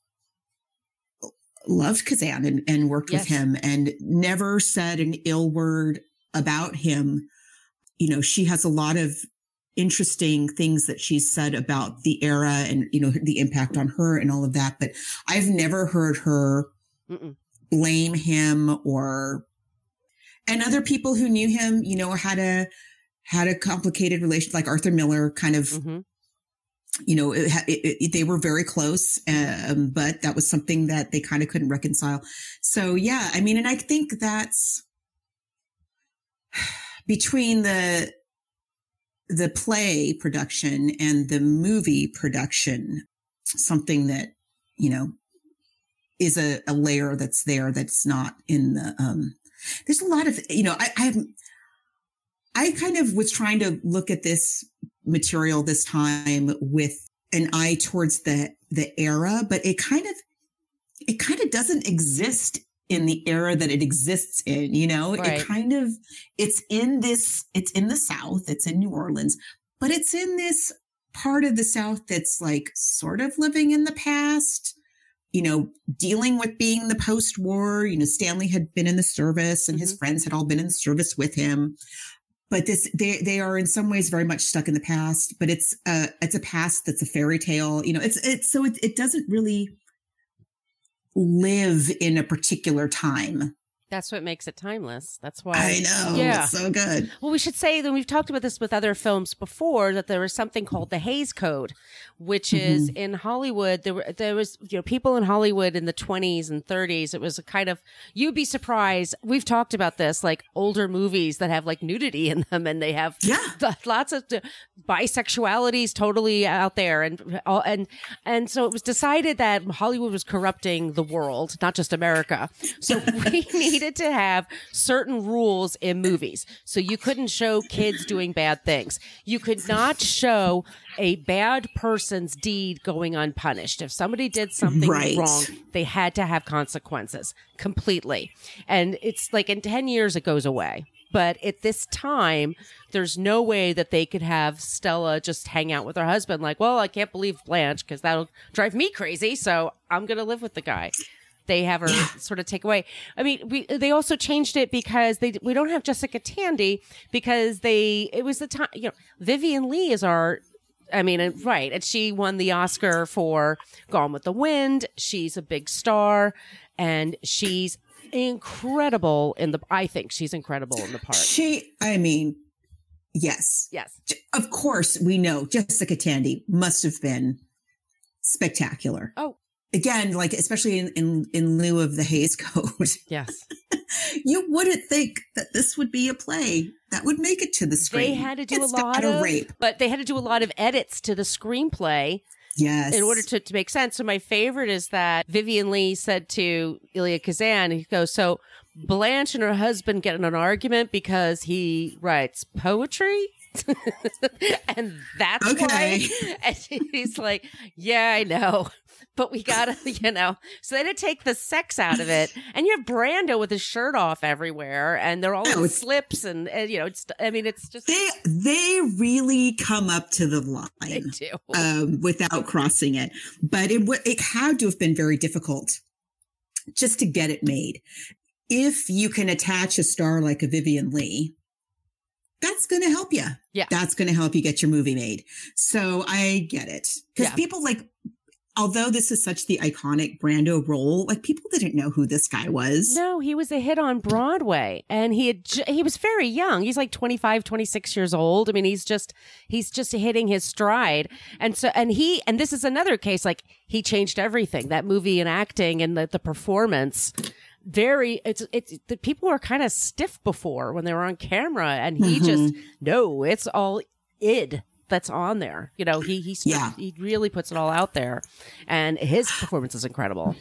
loved Kazan and, and worked Yes. with him and never said an ill word about him. You know, she has a lot of interesting things that she's said about the era and, you know, the impact on her and all of that. But I've never heard her Mm-mm. blame him or, and other people who knew him, you know, had a, had a complicated relation, like Arthur Miller kind of, Mm-hmm. you know, it, it, it, they were very close, um, but that was something that they kind of couldn't reconcile. So, yeah, I mean, and I think that's between the, the play production and the movie production, something that, you know, is a, a layer that's there that's not in the, um, there's a lot of, you know, I, I, I kind of was trying to look at this material this time with an eye towards the, the era, but it kind of, it kind of doesn't exist in the era that it exists in, you know, Right. it kind of, it's in this, it's in the South, it's in New Orleans, but it's in this part of the South that's like sort of living in the past, you know, dealing with being the post-war, you know, Stanley had been in the service and Mm-hmm. his friends had all been in the service with him. But this, they, they are in some ways very much stuck in the past, but it's a, it's a past that's a fairy tale. You know, it's, it's, so it, it doesn't really live in a particular time. That's what makes it timeless. That's why. I know. Yeah. It's so good. Well, we should say that we've talked about this with other films before, that there was something called the Hays Code, which is in Hollywood. There were, there was, you know, people in Hollywood in the twenties and thirties. It was a kind of, you'd be surprised. We've talked about this, like older movies that have like nudity in them and they have Yeah. th- lots of uh, bisexuality is totally out there. And, all and, and so it was decided that Hollywood was corrupting the world, not just America. So we needed to have certain rules in movies. So you couldn't show kids doing bad things. You could not show a bad person's deed going unpunished. If somebody did something Right. wrong, they had to have consequences completely. And it's like in ten years, it goes away. But at this time, there's no way that they could have Stella just hang out with her husband. Like, well, I can't believe Blanche because that'll drive me crazy. So I'm going to live with the guy. They have her sort of take away. I mean, we, they also changed it because they, we don't have Jessica Tandy because they, it was the time, you know, Vivian Leigh is our, I mean, and- right. And she won the Oscar for Gone with the Wind. She's a big star and she's incredible in the, I think she's incredible in the part. She, I mean, Yes. Yes. Of course, we know Jessica Tandy must have been spectacular. Oh. Again, like, especially in, in, in lieu of the Hays Code. Yes. You wouldn't think that this would be a play that would make it to the screen. They had to do it's a lot a of rape. But they had to do a lot of edits to the screenplay. Yes. In order to, to make sense. So my favorite is that Vivian Leigh said to Elia Kazan, he goes, so Blanche and her husband get in an argument because he writes poetry? And that's okay. why. And he's like, yeah, I know. But we gotta, you know. So they had to take the sex out of it. And you have Brando with his shirt off everywhere. And they're all No, in slips. And, and, you know, it's, I mean, it's just. They, they really come up to the line. They do. Um, without crossing it. But it, w- it had to have been very difficult just to get it made. If you can attach a star like a Vivian Leigh, that's going to help you. Yeah. That's going to help you get your movie made. So I get it. Because Yeah. people like, although this is such the iconic Brando role, like people didn't know who this guy was. No, he was a hit on Broadway, and he had ju- he was very young. He's like twenty-five, twenty-six years old. I mean, he's just he's just hitting his stride. And so and he and this is another case, like he changed everything. That movie and acting and the, the performance. Very, it's, it's, the people were kind of stiff before when they were on camera, and he Mm-hmm. just, no, it's all id that's on there. You know, he, he, Yeah. he really puts it all out there, and his performance is incredible.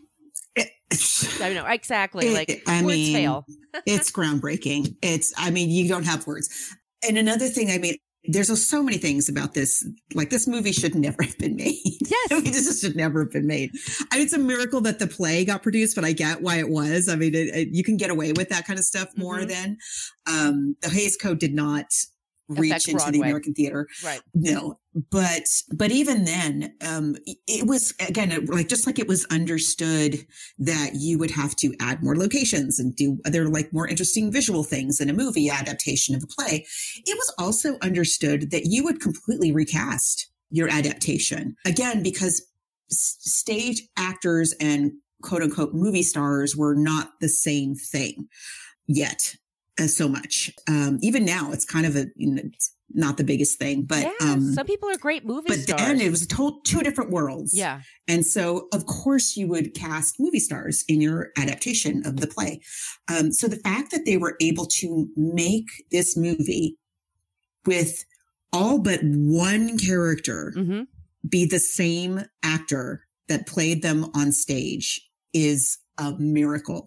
I know, exactly. It- like, I words mean, fail. It's groundbreaking. It's, I mean, you don't have words. And another thing, I mean, there's so many things about this. Like, this movie should never have been made. Yes. I mean, this should never have been made. I mean, it's a miracle that the play got produced, but I get why it was. I mean, it, it, you can get away with that kind of stuff more Mhm. than, um, the Hays Code did not reach Affect into Broadway. the American theater. Right. No, but, but even then, um, it was, again, it- like, just like it was understood that you would have to add more locations and do other, like, more interesting visual things in a movie adaptation of a play. It was also understood that you would completely recast your adaptation. Again, because s- stage actors and quote unquote movie stars were not the same thing yet. Uh, so much. Um, even now, it's kind of a, you know, it's not the biggest thing, but, yeah, um, some people are great movie but stars. then it was told two different worlds. Yeah. And so, of course, you would cast movie stars in your adaptation of the play. Um, so the fact that they were able to make this movie with all but one character Mm-hmm. be the same actor that played them on stage is a miracle.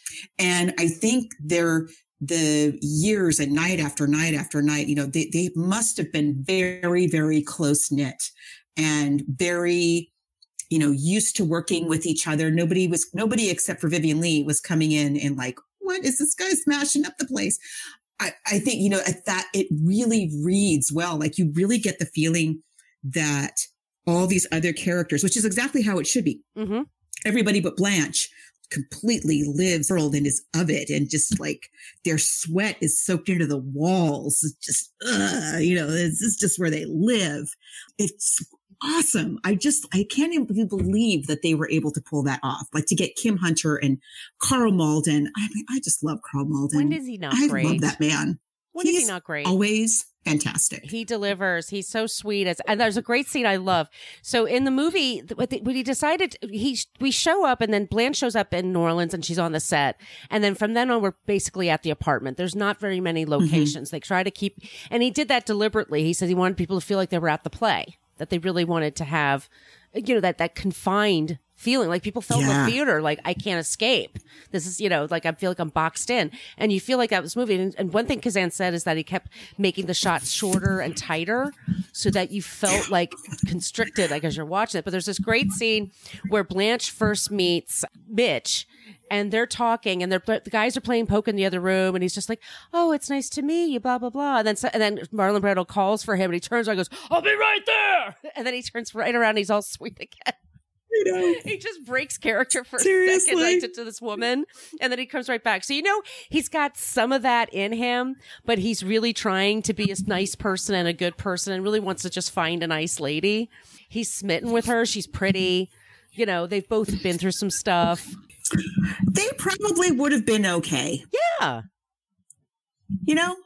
And I think they're, the years and night after night after night, you know, they, they must have been very, very close knit and very, you know, used to working with each other. Nobody was, nobody except for Vivian Leigh was coming in and like, what is this guy smashing up the place? I, I think, you know, at that it really reads well. Like you really get the feeling that all these other characters, which is exactly how it should be. Mm-hmm. Everybody but Blanche completely lives world and is of it, and just like their sweat is soaked into the walls. It's just, uh, you know, this is just where they live. It's awesome. I just, I can't even believe that they were able to pull that off. Like to get Kim Hunter and Carl Malden. I mean, I just love Carl Malden. When is he not I great? love that man. When is He's he not great? Always fantastic. He delivers. He's so sweet. As, and there's a great scene I love. So in the movie, when he decided, he we show up and then Blanche shows up in New Orleans and she's on the set. And then from then on, we're basically at the apartment. There's not very many locations. Mm-hmm. They try to keep, and he did that deliberately. He said he wanted people to feel like they were at the play, that they really wanted to have, you know, that, that confined feeling, like people felt Yeah. in the theater, like I can't escape. This is, you know, like I feel like I'm boxed in, and you feel like that was movie. And, and one thing Kazan said is that he kept making the shots shorter and tighter, so that you felt like constricted, like as you're watching it. But there's this great scene where Blanche first meets Mitch, and they're talking, and they're the guys are playing poker in the other room, and he's just like, "Oh, it's nice to meet you," blah blah blah. And then so, and then Marlon Brando calls for him, and he turns around and goes, "I'll be right there." And then he turns right around, and he's all sweet again. You know, He just breaks character for a Seriously? second, like to, to this woman, and then he comes right back. So you know he's got some of that in him, but he's really trying to be a nice person and a good person, and really wants to just find a nice lady. He's smitten with her. She's pretty. You know, they've both been through some stuff. they probably would have been okay. Yeah. You know,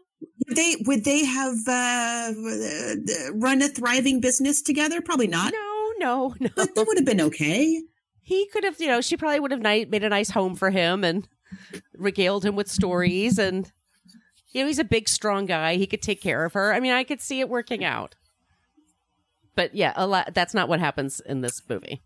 They would they have uh, run a thriving business together? Probably not. No, no, no. But they would have been okay. He could have, you know, she probably would have ni- made a nice home for him and regaled him with stories. And, you know, he's a big, strong guy. He could take care of her. I mean, I could see it working out. But yeah, a lot, that's not what happens in this movie.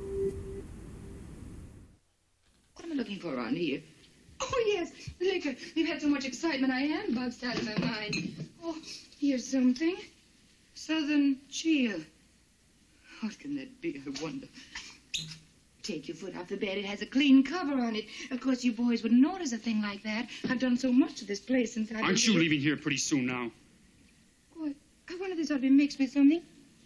What am I looking for around here? Oh, yes, liquor. We've had so much excitement, I am buzzed out of my mind. Oh, here's something. Southern Chill. What can that be, I wonder? Take your foot off the bed. It has a clean cover on it. Of course, you boys wouldn't notice a thing like that. I've done so much to this place since I've... Aren't you here. leaving here pretty soon now? What? I wonder if this ought to be mixed with something.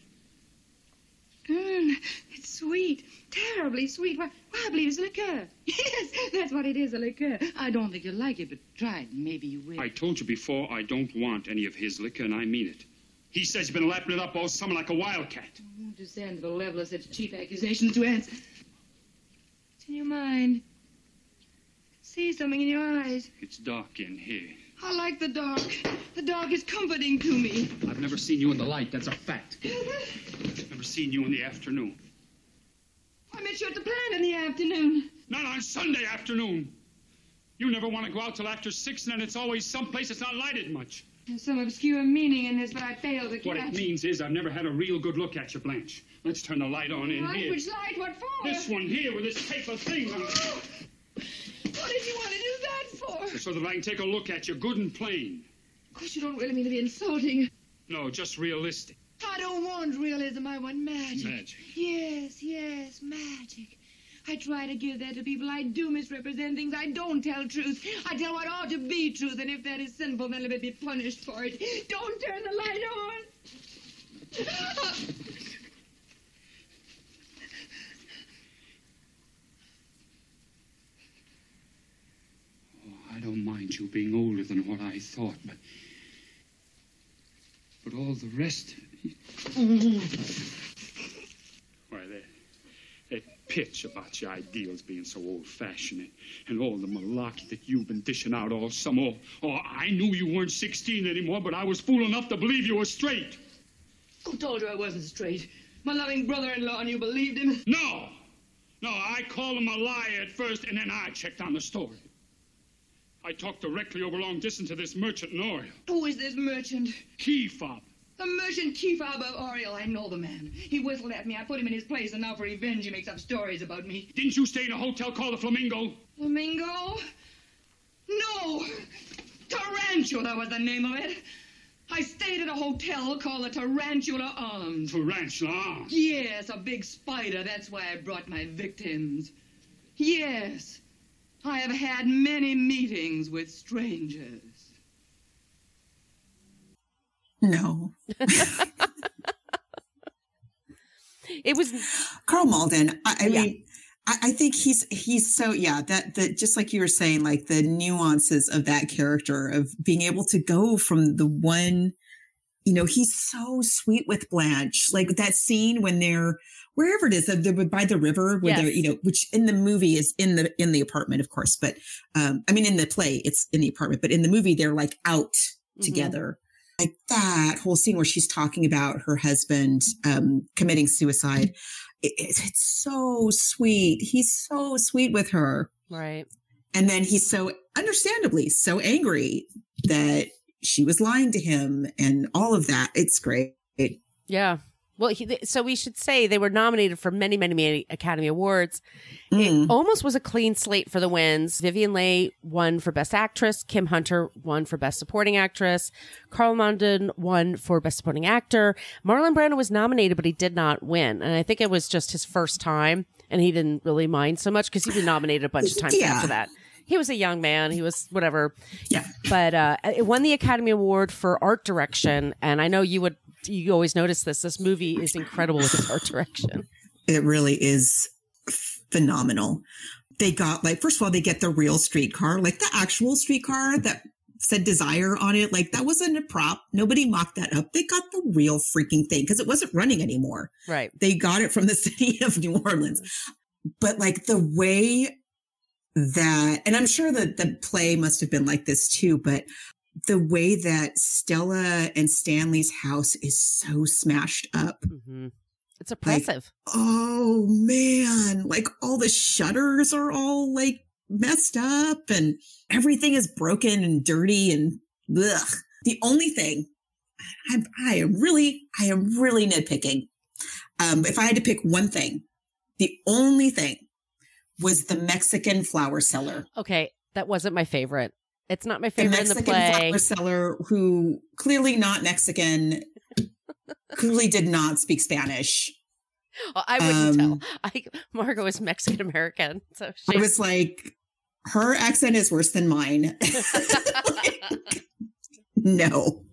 Mmm, it's sweet. Terribly sweet. Why, why, I believe it's liqueur. Yes, that's what it is, a liqueur. I don't think you'll like it, but try it and maybe you will. I told you before I don't want any of his liquor, and I mean it. He says you've been lapping it up all summer like a wildcat. I won't descend to the level of such cheap accusations to answer. What's in your mind? See something in your eyes. It's dark in here. I like the dark. The dark is comforting to me. I've never seen you in the light, that's a fact. I've never seen you in the afternoon. I met you at the plant in the afternoon. Not on Sunday afternoon. You never want to go out till after six, and then it's always someplace that's not lighted much. There's some obscure meaning in this, but I fail to catch. What it means is I've never had a real good look at you, Blanche. Let's turn the light on in light? here. Which light? What for? This one here with this paper thing on it. Oh. What did you want to do that for? So that I can take a look at you good and plain. Of course, you don't really mean to be insulting. No, just realistic. I don't want realism. I want magic. Magic? Yes, yes, magic. I try to give that to people. I do misrepresent things. I don't tell truth. I tell what ought to be truth, and if that is sinful, then let me be punished for it. Don't turn the light on. Oh, I don't mind you being older than what I thought, but... But all the rest... Why, that, that pitch about your ideals being so old-fashioned and, and all the malarkey that you've been dishing out all summer. Oh, I knew you weren't sixteen anymore, but I was fool enough to believe you were straight. Who told you I wasn't straight? My loving brother-in-law, and you believed him? No! No, I called him a liar at first, and then I checked on the story. I talked directly over long distance to this merchant in Oriel. Who is this merchant? Key fob. The merchant key fob of Oriel. I know the man. He whistled at me. I put him in his place, and now for revenge he makes up stories about me. Didn't you stay in a hotel called the Flamingo? Flamingo? No! Tarantula was the name of it. I stayed at a hotel called the Tarantula Arms. Tarantula Arms? Yes, a big spider. That's why I brought my victims. Yes. I have had many meetings with strangers. No. It was Karl Malden. I, I yeah. mean, I, I think he's he's so yeah. That that just like you were saying, like the nuances of that character of being able to go from the one, you know, he's so sweet with Blanche. Like that scene when they're wherever it is, they're by the river, where yes. they're, you know, which in the movie is in the in the apartment, of course, but um, I mean, in the play, it's in the apartment, but in the movie, they're like out mm-hmm. together. Like that whole scene where she's talking about her husband um, committing suicide. It, it's, it's so sweet. He's so sweet with her. Right. And then he's so understandably so angry that she was lying to him and all of that. It's great. It, yeah. Well, he, so we should say they were nominated for many, many, many Academy Awards. Mm. It almost was a clean slate for the wins. Vivien Leigh won for Best Actress. Kim Hunter won for Best Supporting Actress. Karl Malden won for Best Supporting Actor. Marlon Brando was nominated, but he did not win. And I think it was just his first time, and he didn't really mind so much because he'd been nominated a bunch of times yeah. after that. He was a young man. He was whatever. Yeah. But uh, it won the Academy Award for art direction. And I know you would, you always notice this. This movie is incredible with its art direction. It really is phenomenal. They got like, first of all, they get the real streetcar, like the actual streetcar that said Desire on it. Like that wasn't a prop. Nobody mocked that up. They got the real freaking thing because it wasn't running anymore. Right. They got it from the city of New Orleans. But like the way that, and I'm sure that the play must have been like this too, but the way that Stella and Stanley's house is so smashed up. Mm-hmm. It's oppressive. Like, oh man, like all the shutters are all like messed up and everything is broken and dirty and ugh. The only thing I'm, I am really, I am really nitpicking. Um, if I had to pick one thing, the only thing was the Mexican flower seller. Okay, that wasn't my favorite. It's not my favorite the Mexican in the play. Flower seller who clearly not Mexican, clearly did not speak Spanish. Oh, I wouldn't um, tell. I, Margot is Mexican American, so she... I was like, her accent is worse than mine. Like, no,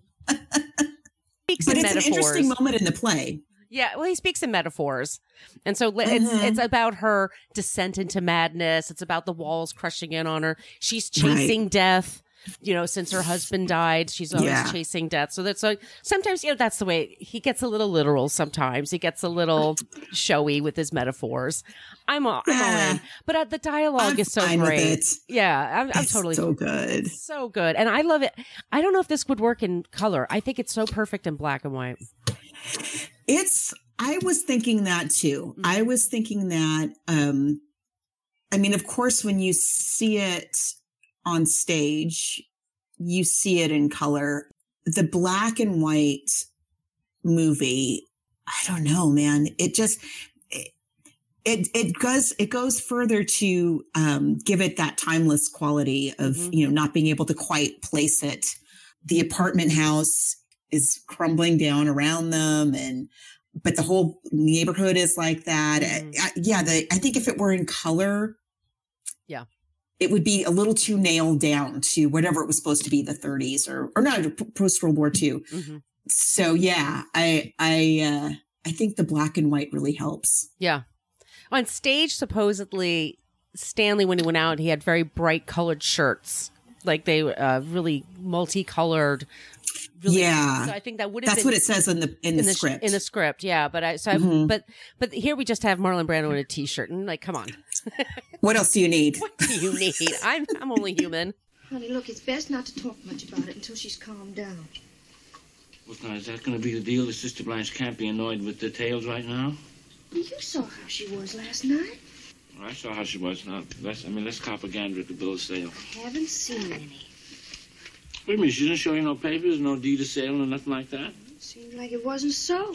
speaks but in it's metaphors. an interesting moment in the play. Yeah, well, he speaks in metaphors, and so it's Mm-hmm. it's about her descent into madness. It's about the walls crushing in on her. She's chasing Right. death. You know, since her husband died, she's always Yeah. chasing death. So that's like sometimes, you know, that's the way he gets a little literal. Sometimes he gets a little showy with his metaphors. I'm all, I'm all in, but uh, the dialogue I'm is so fine with great. it. Yeah, I'm, I'm It's totally so good. so good, and I love it. I don't know if this would work in color. I think it's so perfect in black and white. It's, I was thinking that too. Mm-hmm. I was thinking that, um, I mean, of course, when you see it on stage, you see it in color. The black and white movie, I don't know, man. It just, it, it, it goes, it goes further to, um, give it that timeless quality of, Mhm. you know, not being able to quite place it. The apartment house is crumbling down around them, and but the whole neighborhood is like that. Mhm. I, yeah, the, I think if it were in color, Yeah. it would be a little too nailed down to whatever it was supposed to be, the thirties or or not, post World War Two. Mm-hmm. So yeah, I I uh, I think the black and white really helps. Yeah. On stage, supposedly, Stanley, when he went out, he had very bright colored shirts. Like they were uh, really multicolored. Really, Yeah. So I think that would have That's been what it says in the in, in the, the script. In the script, yeah. But I, so I, Mhm. but, but here we just have Marlon Brando in a t-shirt and like, come on. What else do you need? What do you need? I'm, I'm only human. Honey, look, it's best not to talk much about it until she's calmed down. What now, is that going to be the deal? The Sister Blanche can't be annoyed with details right now? You saw how she was last night. Well, I saw how she was. Now, let's, I mean, let's propaganda at the bill of sale. I haven't seen any. What do you mean? She didn't show you no papers, no deed of sale, or nothing like that? It seemed like it wasn't so.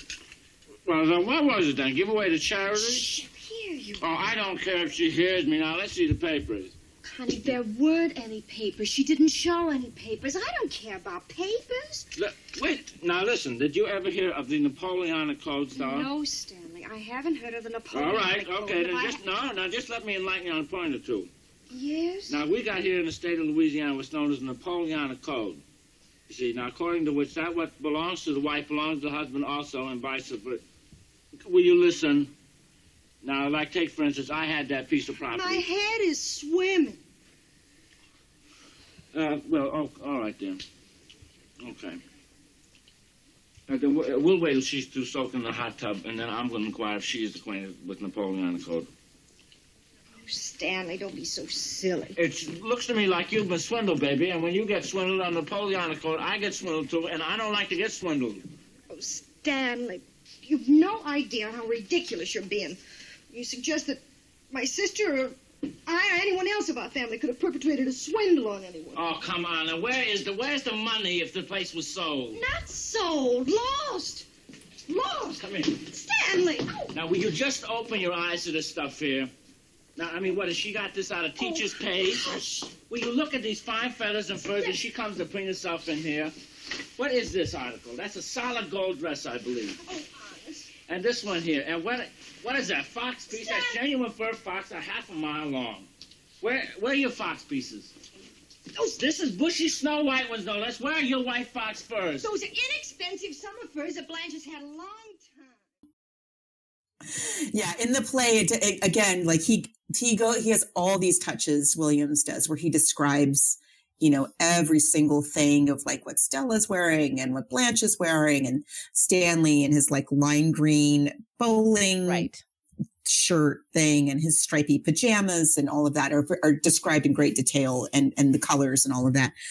Well, then what was it then? Give away to charity? Shh, here you Oh, I don't care if she hears me. Now, let's see the papers. Honey, there weren't any papers. She didn't show any papers. I don't care about papers. Look, wait. Now, listen. Did you ever hear of the Napoleonic Code, Star? No, Stanley. I haven't heard of the Napoleonic All right, Code. okay. Then Have I- just, no, now just let me enlighten you on a point or two. Yes? Now, we got here in the state of Louisiana what's known as the Napoleonic Code. You see, now, according to which that what belongs to the wife belongs to the husband also, and vice versa. Will you listen? Now, like, take, for instance, I had that piece of property. My head is swimming. Uh, well, oh, all right, then. Okay. Uh, then we'll, we'll wait till she's through soaking in the hot tub, and then I'm going to inquire if she is acquainted with Napoleonic Code. Oh, Stanley, don't be so silly. It looks to me like you've been swindled, baby, and when you get swindled on Napoleonic Code, I get swindled too, and I don't like to get swindled. Oh, Stanley, you've no idea how ridiculous you're being. You suggest that my sister or I or anyone else of our family could have perpetrated a swindle on anyone. Oh, come on. Now, where is the, where's the money if the place was sold? Not sold, lost. Lost. Come here. Stanley, oh. Now, will you just open your eyes to this stuff here? Now, I mean, what, has she got this out of teacher's Oh, pay? hush. Will you look at these fine feathers and furs, and she comes to bring herself in here? What is this article? That's a solid gold dress, I believe. Oh, honest. And this one here. And what, what is that, fox piece? That's genuine fur fox, a half a mile long. Where, where are your fox pieces? Those, This is bushy Snow White ones, no less. Where are your white fox furs? those are inexpensive summer furs that Blanche has had a long time. Yeah, in the play, it, it, again, like he he go he has all these touches. Williams does where he describes, you know, every single thing of like what Stella's wearing and what Blanche is wearing, and Stanley and his like lime green bowling Right. shirt thing and his stripy pajamas and all of that are, are described in great detail, and and the colors and all of that.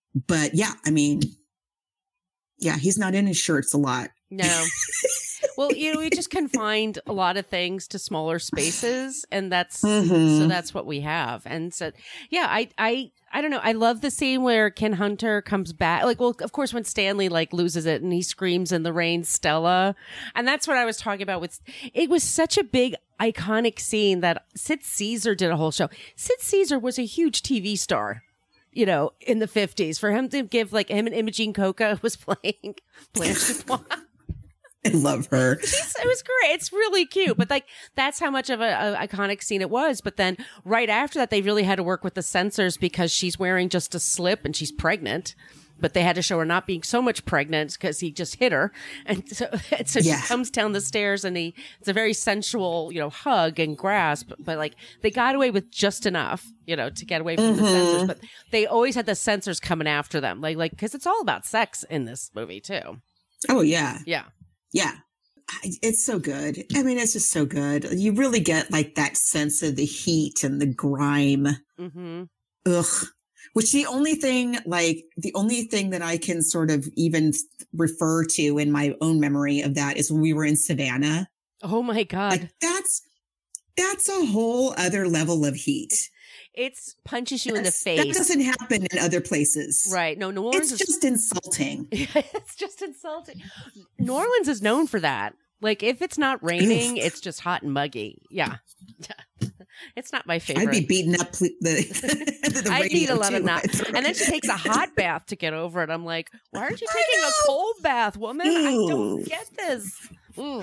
but yeah, I mean, yeah, he's not in his shirts a lot. No. Well, you know, we just confined a lot of things to smaller spaces, and that's Mm-hmm. so that's what we have. And so, yeah, I, I, I don't know. I love the scene where Ken Hunter comes back. Like, well, of course, when Stanley like loses it and he screams in the rain, Stella, and that's what I was talking about. With it was such a big, iconic scene that Sid Caesar did a whole show. Sid Caesar was a huge T V star. You know, in the fifties, for him to give like him and Imogene Coca was playing Blanche Dubois. I love her. She's, it was great. It's really cute, but like that's how much of a, a iconic scene it was. But then right after that, they really had to work with the censors because she's wearing just a slip and she's pregnant. But they had to show her not being so much pregnant because he just hit her, and so and so Yeah. she comes down the stairs and he it's a very sensual, you know, hug and grasp. But like they got away with just enough, you know, to get away from the censors. But they always had the censors coming after them, like like because it's all about sex in this movie too. Oh, yeah. Yeah. Yeah. I- It's so good. I mean, it's just so good. You really get like that sense of the heat and the grime. Mm-hmm. Ugh. Which the only thing, like the only thing that I can sort of even refer to in my own memory of that is when we were in Savannah. Oh my God. Like that's, that's a whole other level of heat. It's punches you That's- in the That face. doesn't happen in other places. Right. No, New Orleans It's is just insulting. it's just insulting. New Orleans is known for that. Like if it's not raining, Oof. it's just hot and muggy. Yeah. It's not my favorite. I'd be beating up ple- the, the I need radio a lot of too. not. And then she takes a hot bath to get over it. I'm like, why aren't you taking a cold bath, woman? I don't Ew. get this. Ooh.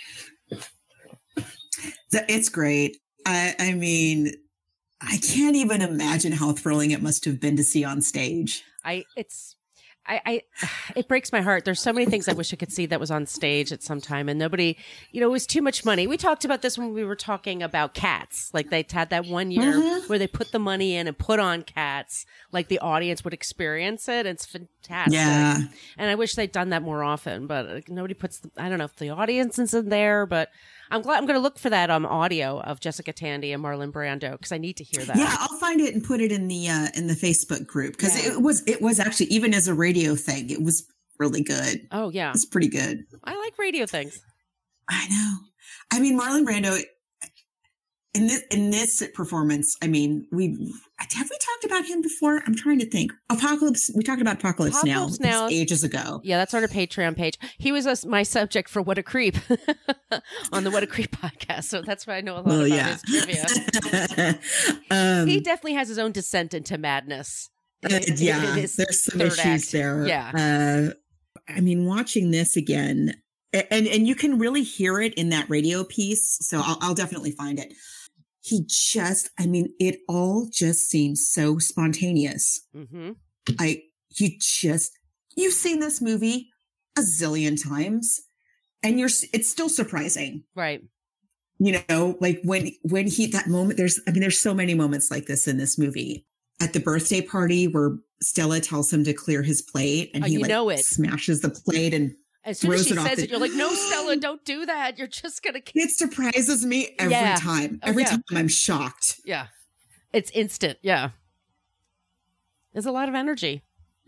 The- It's great. I, I mean, I can't even imagine how thrilling it must have been to see on stage. I it's I, I it breaks my heart. There's so many things I wish I could see that was on stage at some time, and nobody, you know, it was too much money. We talked about this when we were talking about Cats. Like they had that one year Mhm. where they put the money in and put on Cats, like the audience would experience it. It's fantastic. Yeah. And I wish they'd done that more often, but uh, nobody puts. The, I don't know if the audience is in there, but I'm glad. I'm going to look for that um audio of Jessica Tandy and Marlon Brando because I need to hear that. Yeah, I'll find it and put it in the uh, in the Facebook group because Yeah. it was it was actually, even as a radio thing, it was really good. Oh yeah, It's pretty good. I like radio things. I know. I mean, Marlon Brando in this in this performance. I mean, we have we talked about him before. I'm trying to think. Apocalypse. We talked about Apocalypse, Apocalypse Now, Now. ages ago. Yeah, that's on our Patreon page. He was a, my subject for What a Creep on the What a Creep podcast, so that's why I know a lot Well, about yeah. his trivia. um, He definitely has his own descent into madness. Uh, in- in yeah, his there's some third issues act. there. Yeah. Uh, I mean, watching this again, a- and and you can really hear it in that radio piece. So I'll, I'll definitely find it. He just, I mean, it all just seems so spontaneous. Mm-hmm. I, you just, you've seen this movie a zillion times, and you're, it's still surprising. Right. You know, like when when he that moment. There's, I mean, there's so many moments like this in this movie. At the birthday party where Stella tells him to clear his plate, and Oh, he you like know it. smashes the plate, and As soon as throws she it off says the- it, you're like, no, Stella, don't do that. You're just going to. it surprises me every Yeah. time. Oh, Every yeah. time I'm shocked. Yeah. It's instant. Yeah. There's a lot of energy.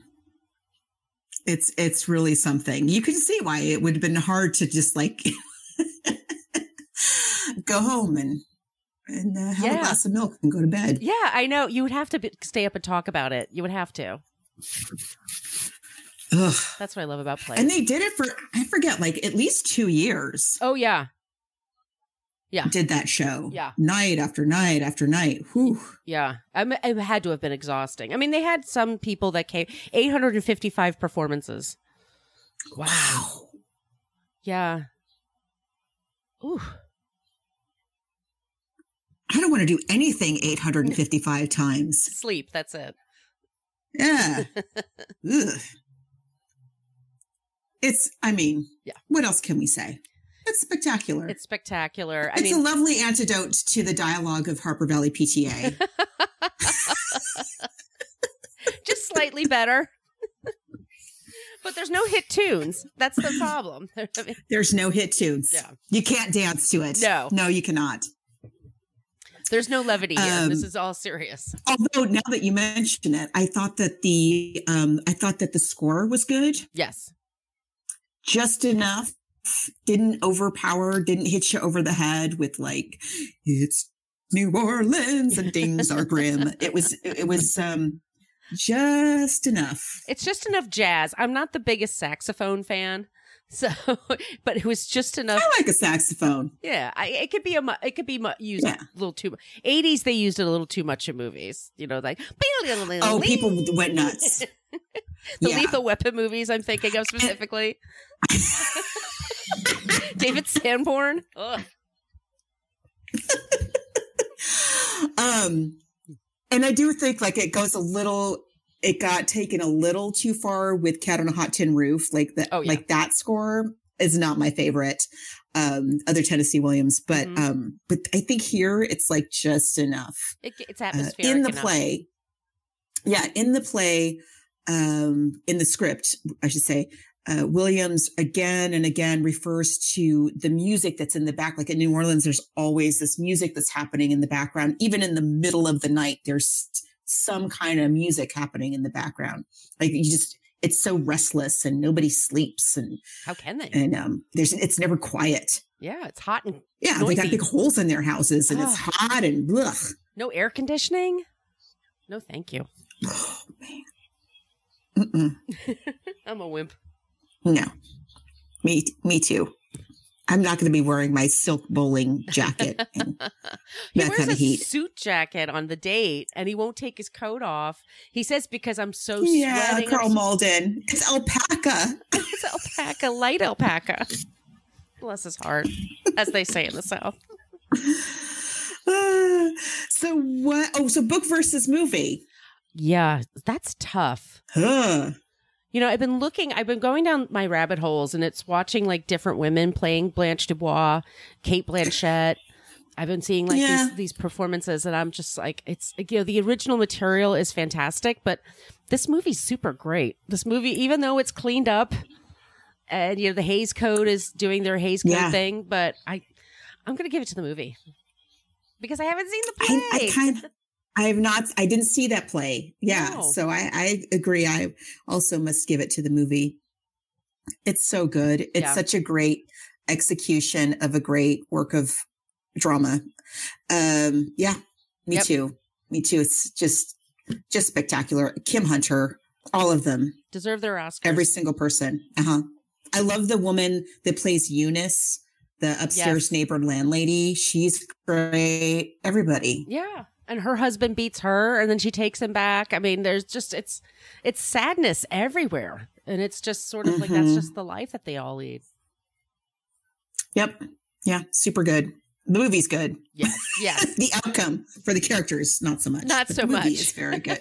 It's it's really something. You can see why it would have been hard to just like go home and and uh, have Yeah. a glass of milk and go to bed. Yeah, I know. You would have to be, stay up and talk about it. You would have to. Ugh. That's what I love about plays. And they did it for, I forget, like at least two years. oh, yeah. Yeah. Did that show. Yeah. Night after night after night. Whew. Yeah. I mean, it had to have been exhausting. I mean, they had some people that came, eight hundred fifty-five performances. Wow. Yeah. Ooh. I don't want to do anything eight hundred fifty-five times. Sleep. That's it. Yeah. Ugh. It's, I mean, Yeah. what else can we say? It's spectacular. It's spectacular. I It's mean, a lovely antidote to the dialogue of Harper Valley P T A. just slightly better. But there's no hit tunes. That's the problem. I mean, There's no hit tunes. Yeah. You can't dance to it. No. No, you cannot. There's no levity here. Um, this is all serious. Although now that you mention it, I thought that the um, I thought that the score was good. Yes. Just enough. Didn't overpower, didn't hit you over the head with like, it's New Orleans and things are grim. It was, it was, um, just enough. It's just enough jazz. I'm not the biggest saxophone fan. So, but it was just enough. I like a saxophone. Yeah. I, it could be a, mu- it could be mu- used Yeah. a little too much. eighties, they used it a little too much in movies. You know, like, Oh, people went nuts. The Yeah. Lethal Weapon movies I'm thinking of specifically. David Sanborn. Ugh. um, and I do think like it goes a little, it got taken a little too far with Cat on a Hot Tin Roof. Like that, Oh, yeah. like that score is not my favorite. Um, other Tennessee Williams, but, Mhm. um, but I think here it's like just enough. It, it's Uh, atmospheric in the enough. play. Yeah. In the play, um, in the script, I should say, Uh, Williams again and again refers to the music that's in the back. Like in New Orleans, there's always this music that's happening in the background. Even in the middle of the night, there's some kind of music happening in the background. Like you just, it's so restless and nobody sleeps. And, How can they? and, um, there's, it's never quiet. Yeah, it's hot and Yeah. noisy. They got big holes in their houses and it's Ah. hot and ugh. No air conditioning? No, thank you. Oh man. Mm-mm. I'm a wimp. No, me, me too. I'm not going to be wearing my silk bowling jacket and He that wears kind a of heat. suit jacket on the date, and he won't take his coat off. He says because I'm so Yeah, sweating. Carl I'm so- Malden. It's alpaca. It's alpaca, light alpaca. Bless his heart, as they say in the South. Uh, so what? Oh, so book versus movie. Yeah, that's tough. Huh. You know, I've been looking, I've been going down my rabbit holes, and it's watching like different women playing Blanche Dubois, Kate Blanchett. I've been seeing like Yeah. these, these performances, and I'm just like, it's, you know, the original material is fantastic, but this movie's super great. This movie, even though it's cleaned up and, you know, the Hays Code is doing their Hays Code Yeah. thing, but I, I'm going to give it to the movie because I haven't seen the play. I, I kind of, I have not, I didn't see that play. Yeah. No. So I, I agree. I also must give it to the movie. It's so good. It's Yeah. such a great execution of a great work of drama. Um, yeah, me Yep. too. Me too. It's just, just spectacular. Kim Hunter, all of them, Deserve their Oscars. every single person. Uh huh. I love the woman that plays Eunice, the upstairs Yes. neighbor landlady. She's great. Everybody. Yeah. And her husband beats her and then she takes him back. I mean, there's just, it's, it's sadness everywhere. And it's just sort of like, that's Mhm. just the life that they all lead. Yep. Yeah. Super good. The movie's good. Yes. Yes. The outcome for the characters, not so much. Not but so the movie much. is very good.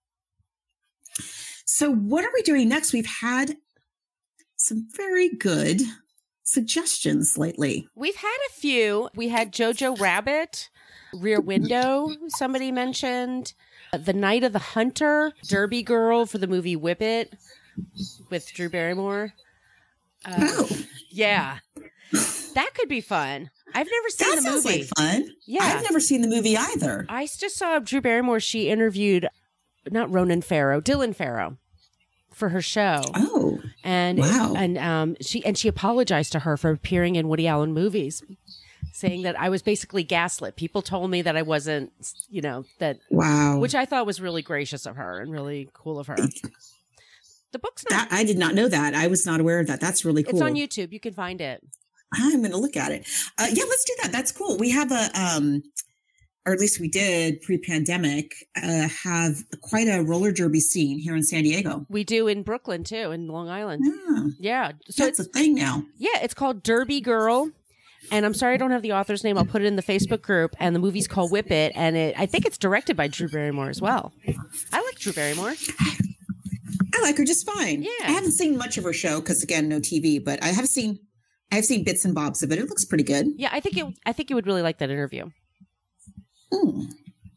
So what are we doing next? We've had some very good suggestions lately. We've had a few. We had Jojo Rabbit, Rear Window, somebody mentioned. The Night of the Hunter, Derby Girl for the movie Whip It with Drew Barrymore. Uh, Oh, yeah. That could be fun. I've never seen that the sounds movie. like fun. Yeah. I've never seen the movie either. I just saw Drew Barrymore. She interviewed not Ronan Farrow, Dylan Farrow for her show. Oh, And wow. and um she and she apologized to her for appearing in Woody Allen movies, saying that I was basically gaslit. People told me that I wasn't, you know, that wow. which I thought was really gracious of her and really cool of her. The book's not That, I did not know that. I was not aware of that. That's really cool. it's on YouTube. You can find it. I'm going to look at it. Uh, yeah, let's do that. That's cool. We have a, um, or at least we did pre-pandemic, uh, have quite a roller derby scene here in San Diego. We do in Brooklyn too, in Long Island. Yeah, Yeah. So that's it's a thing now. yeah, it's called Derby Girl. And I'm sorry I don't have the author's name. I'll put it in the Facebook group. And the movie's called Whip It. And it I think it's directed by Drew Barrymore as well. I like Drew Barrymore. I like her just fine. Yeah. I haven't seen much of her show because again, no T V, but I have seen, I've seen bits and bobs of it. It looks pretty good. Yeah, I think it I think you would really like that interview. Hmm.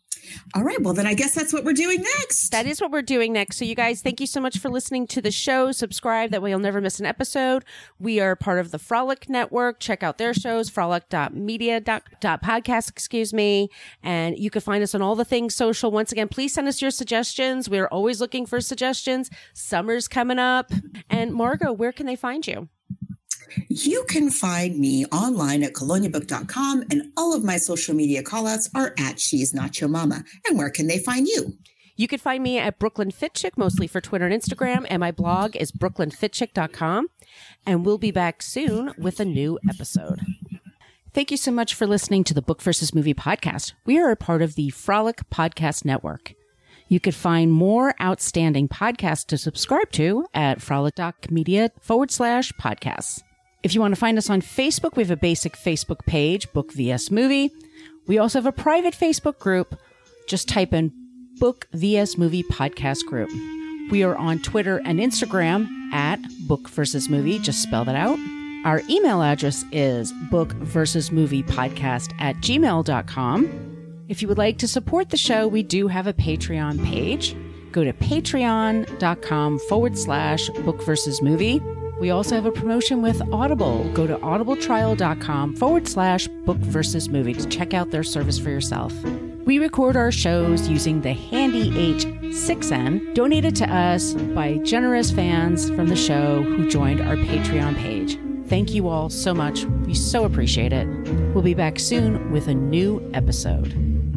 All right. Well, then I guess that's what we're doing next. That is what we're doing next. So you guys, thank you so much for listening to the show. Subscribe. That way you'll never miss an episode. We are part of the Frolic Network. Check out their shows, frolic dot media dot podcast, excuse me. And you can find us on all the things social. Once again, please send us your suggestions. We're always looking for suggestions. Summer's coming up. And Margot, where can they find you? You can find me online at colonia book dot com, and all of my social media callouts are at She's Not Your Mama. And where can they find you? You can find me at Brooklyn Fit Chick, mostly for Twitter and Instagram, and my blog is brooklyn fit chick dot com. And we'll be back soon with a new episode. Thank you so much for listening to the Book versus Movie podcast. We are a part of the Frolic Podcast Network. You could find more outstanding podcasts to subscribe to at frolic dot media forward slash podcasts. If you want to find us on Facebook, we have a basic Facebook page, Book V S Movie. We also have a private Facebook group. Just type in Book V S Movie Podcast Group. We are on Twitter and Instagram at Book versus Movie. Just spell that out. Our email address is book versus movie podcast at gmail dot com. If you would like to support the show, we do have a Patreon page. Go to patreon dot com forward slash book versus movie. We also have a promotion with Audible. Go to audible trial dot com forward slash book versus movie to check out their service for yourself. We record our shows using the Handy H six N, donated to us by generous fans from the show who joined our Patreon page. Thank you all so much. We so appreciate it. We'll be back soon with a new episode.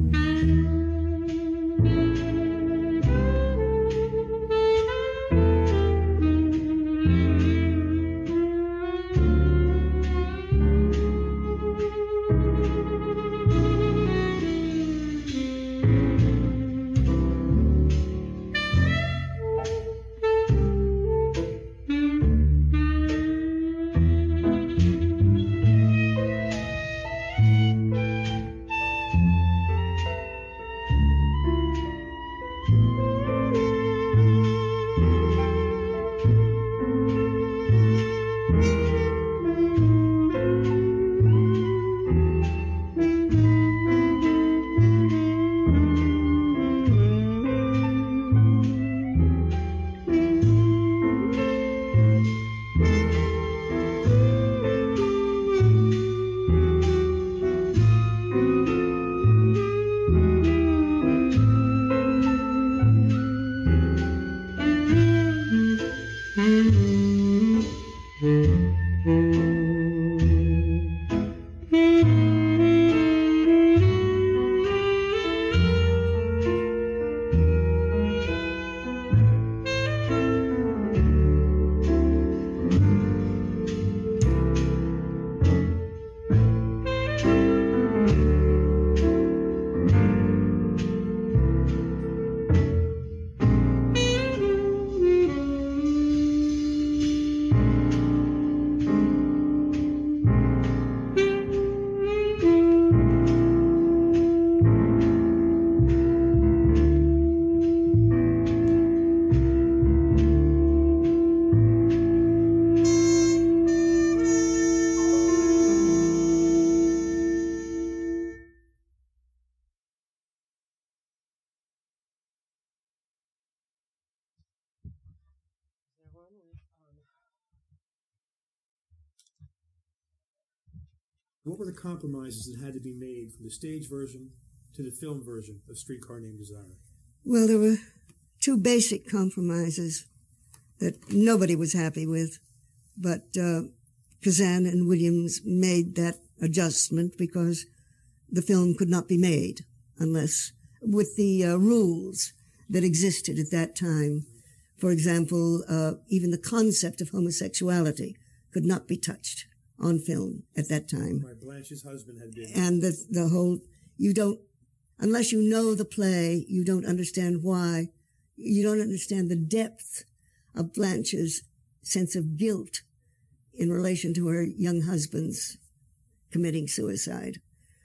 What were the compromises that had to be made from the stage version to the film version of Streetcar Named Desire? Well, there were two basic compromises that nobody was happy with, but uh, Kazan and Williams made that adjustment because the film could not be made unless with the uh, rules that existed at that time. For example, uh, even the concept of homosexuality could not be touched on film at that time. Right, Blanche's husband had been. And the the whole, you don't, unless you know the play, you don't understand why, you don't understand the depth of Blanche's sense of guilt in relation to her young husband's committing suicide,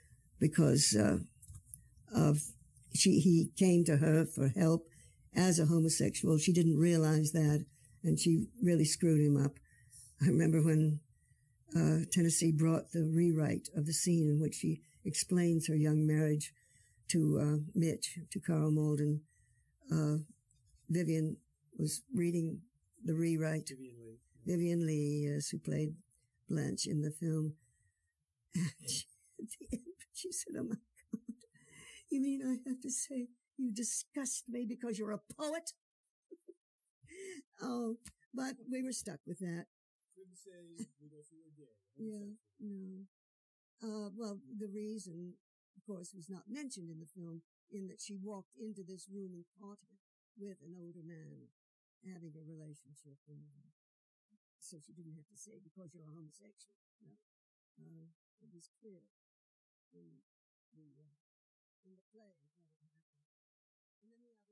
because uh, of she he came to her for help as a homosexual. She didn't realize that, and she really screwed him up. I remember when Uh, Tennessee brought the rewrite of the scene in which she explains her young marriage to uh, Mitch, to Carl Malden, uh, Vivian was reading the rewrite. Vivian Lee. Vivian Lee, yes, who played Blanche in the film. And she, at the end, she said, "Oh my God, you mean I have to say you disgust me because you're a poet?" Oh, but we were stuck with that. Couldn't say Rudolph, you were gay. Yeah, no. Uh, well, the reason, of course, was not mentioned in the film, in that she walked into this room and caught him with an older man having a relationship, and uh, so she didn't have to say because you're a homosexual. No, uh, it was clear in the uh, in the play how it happened. And then the other.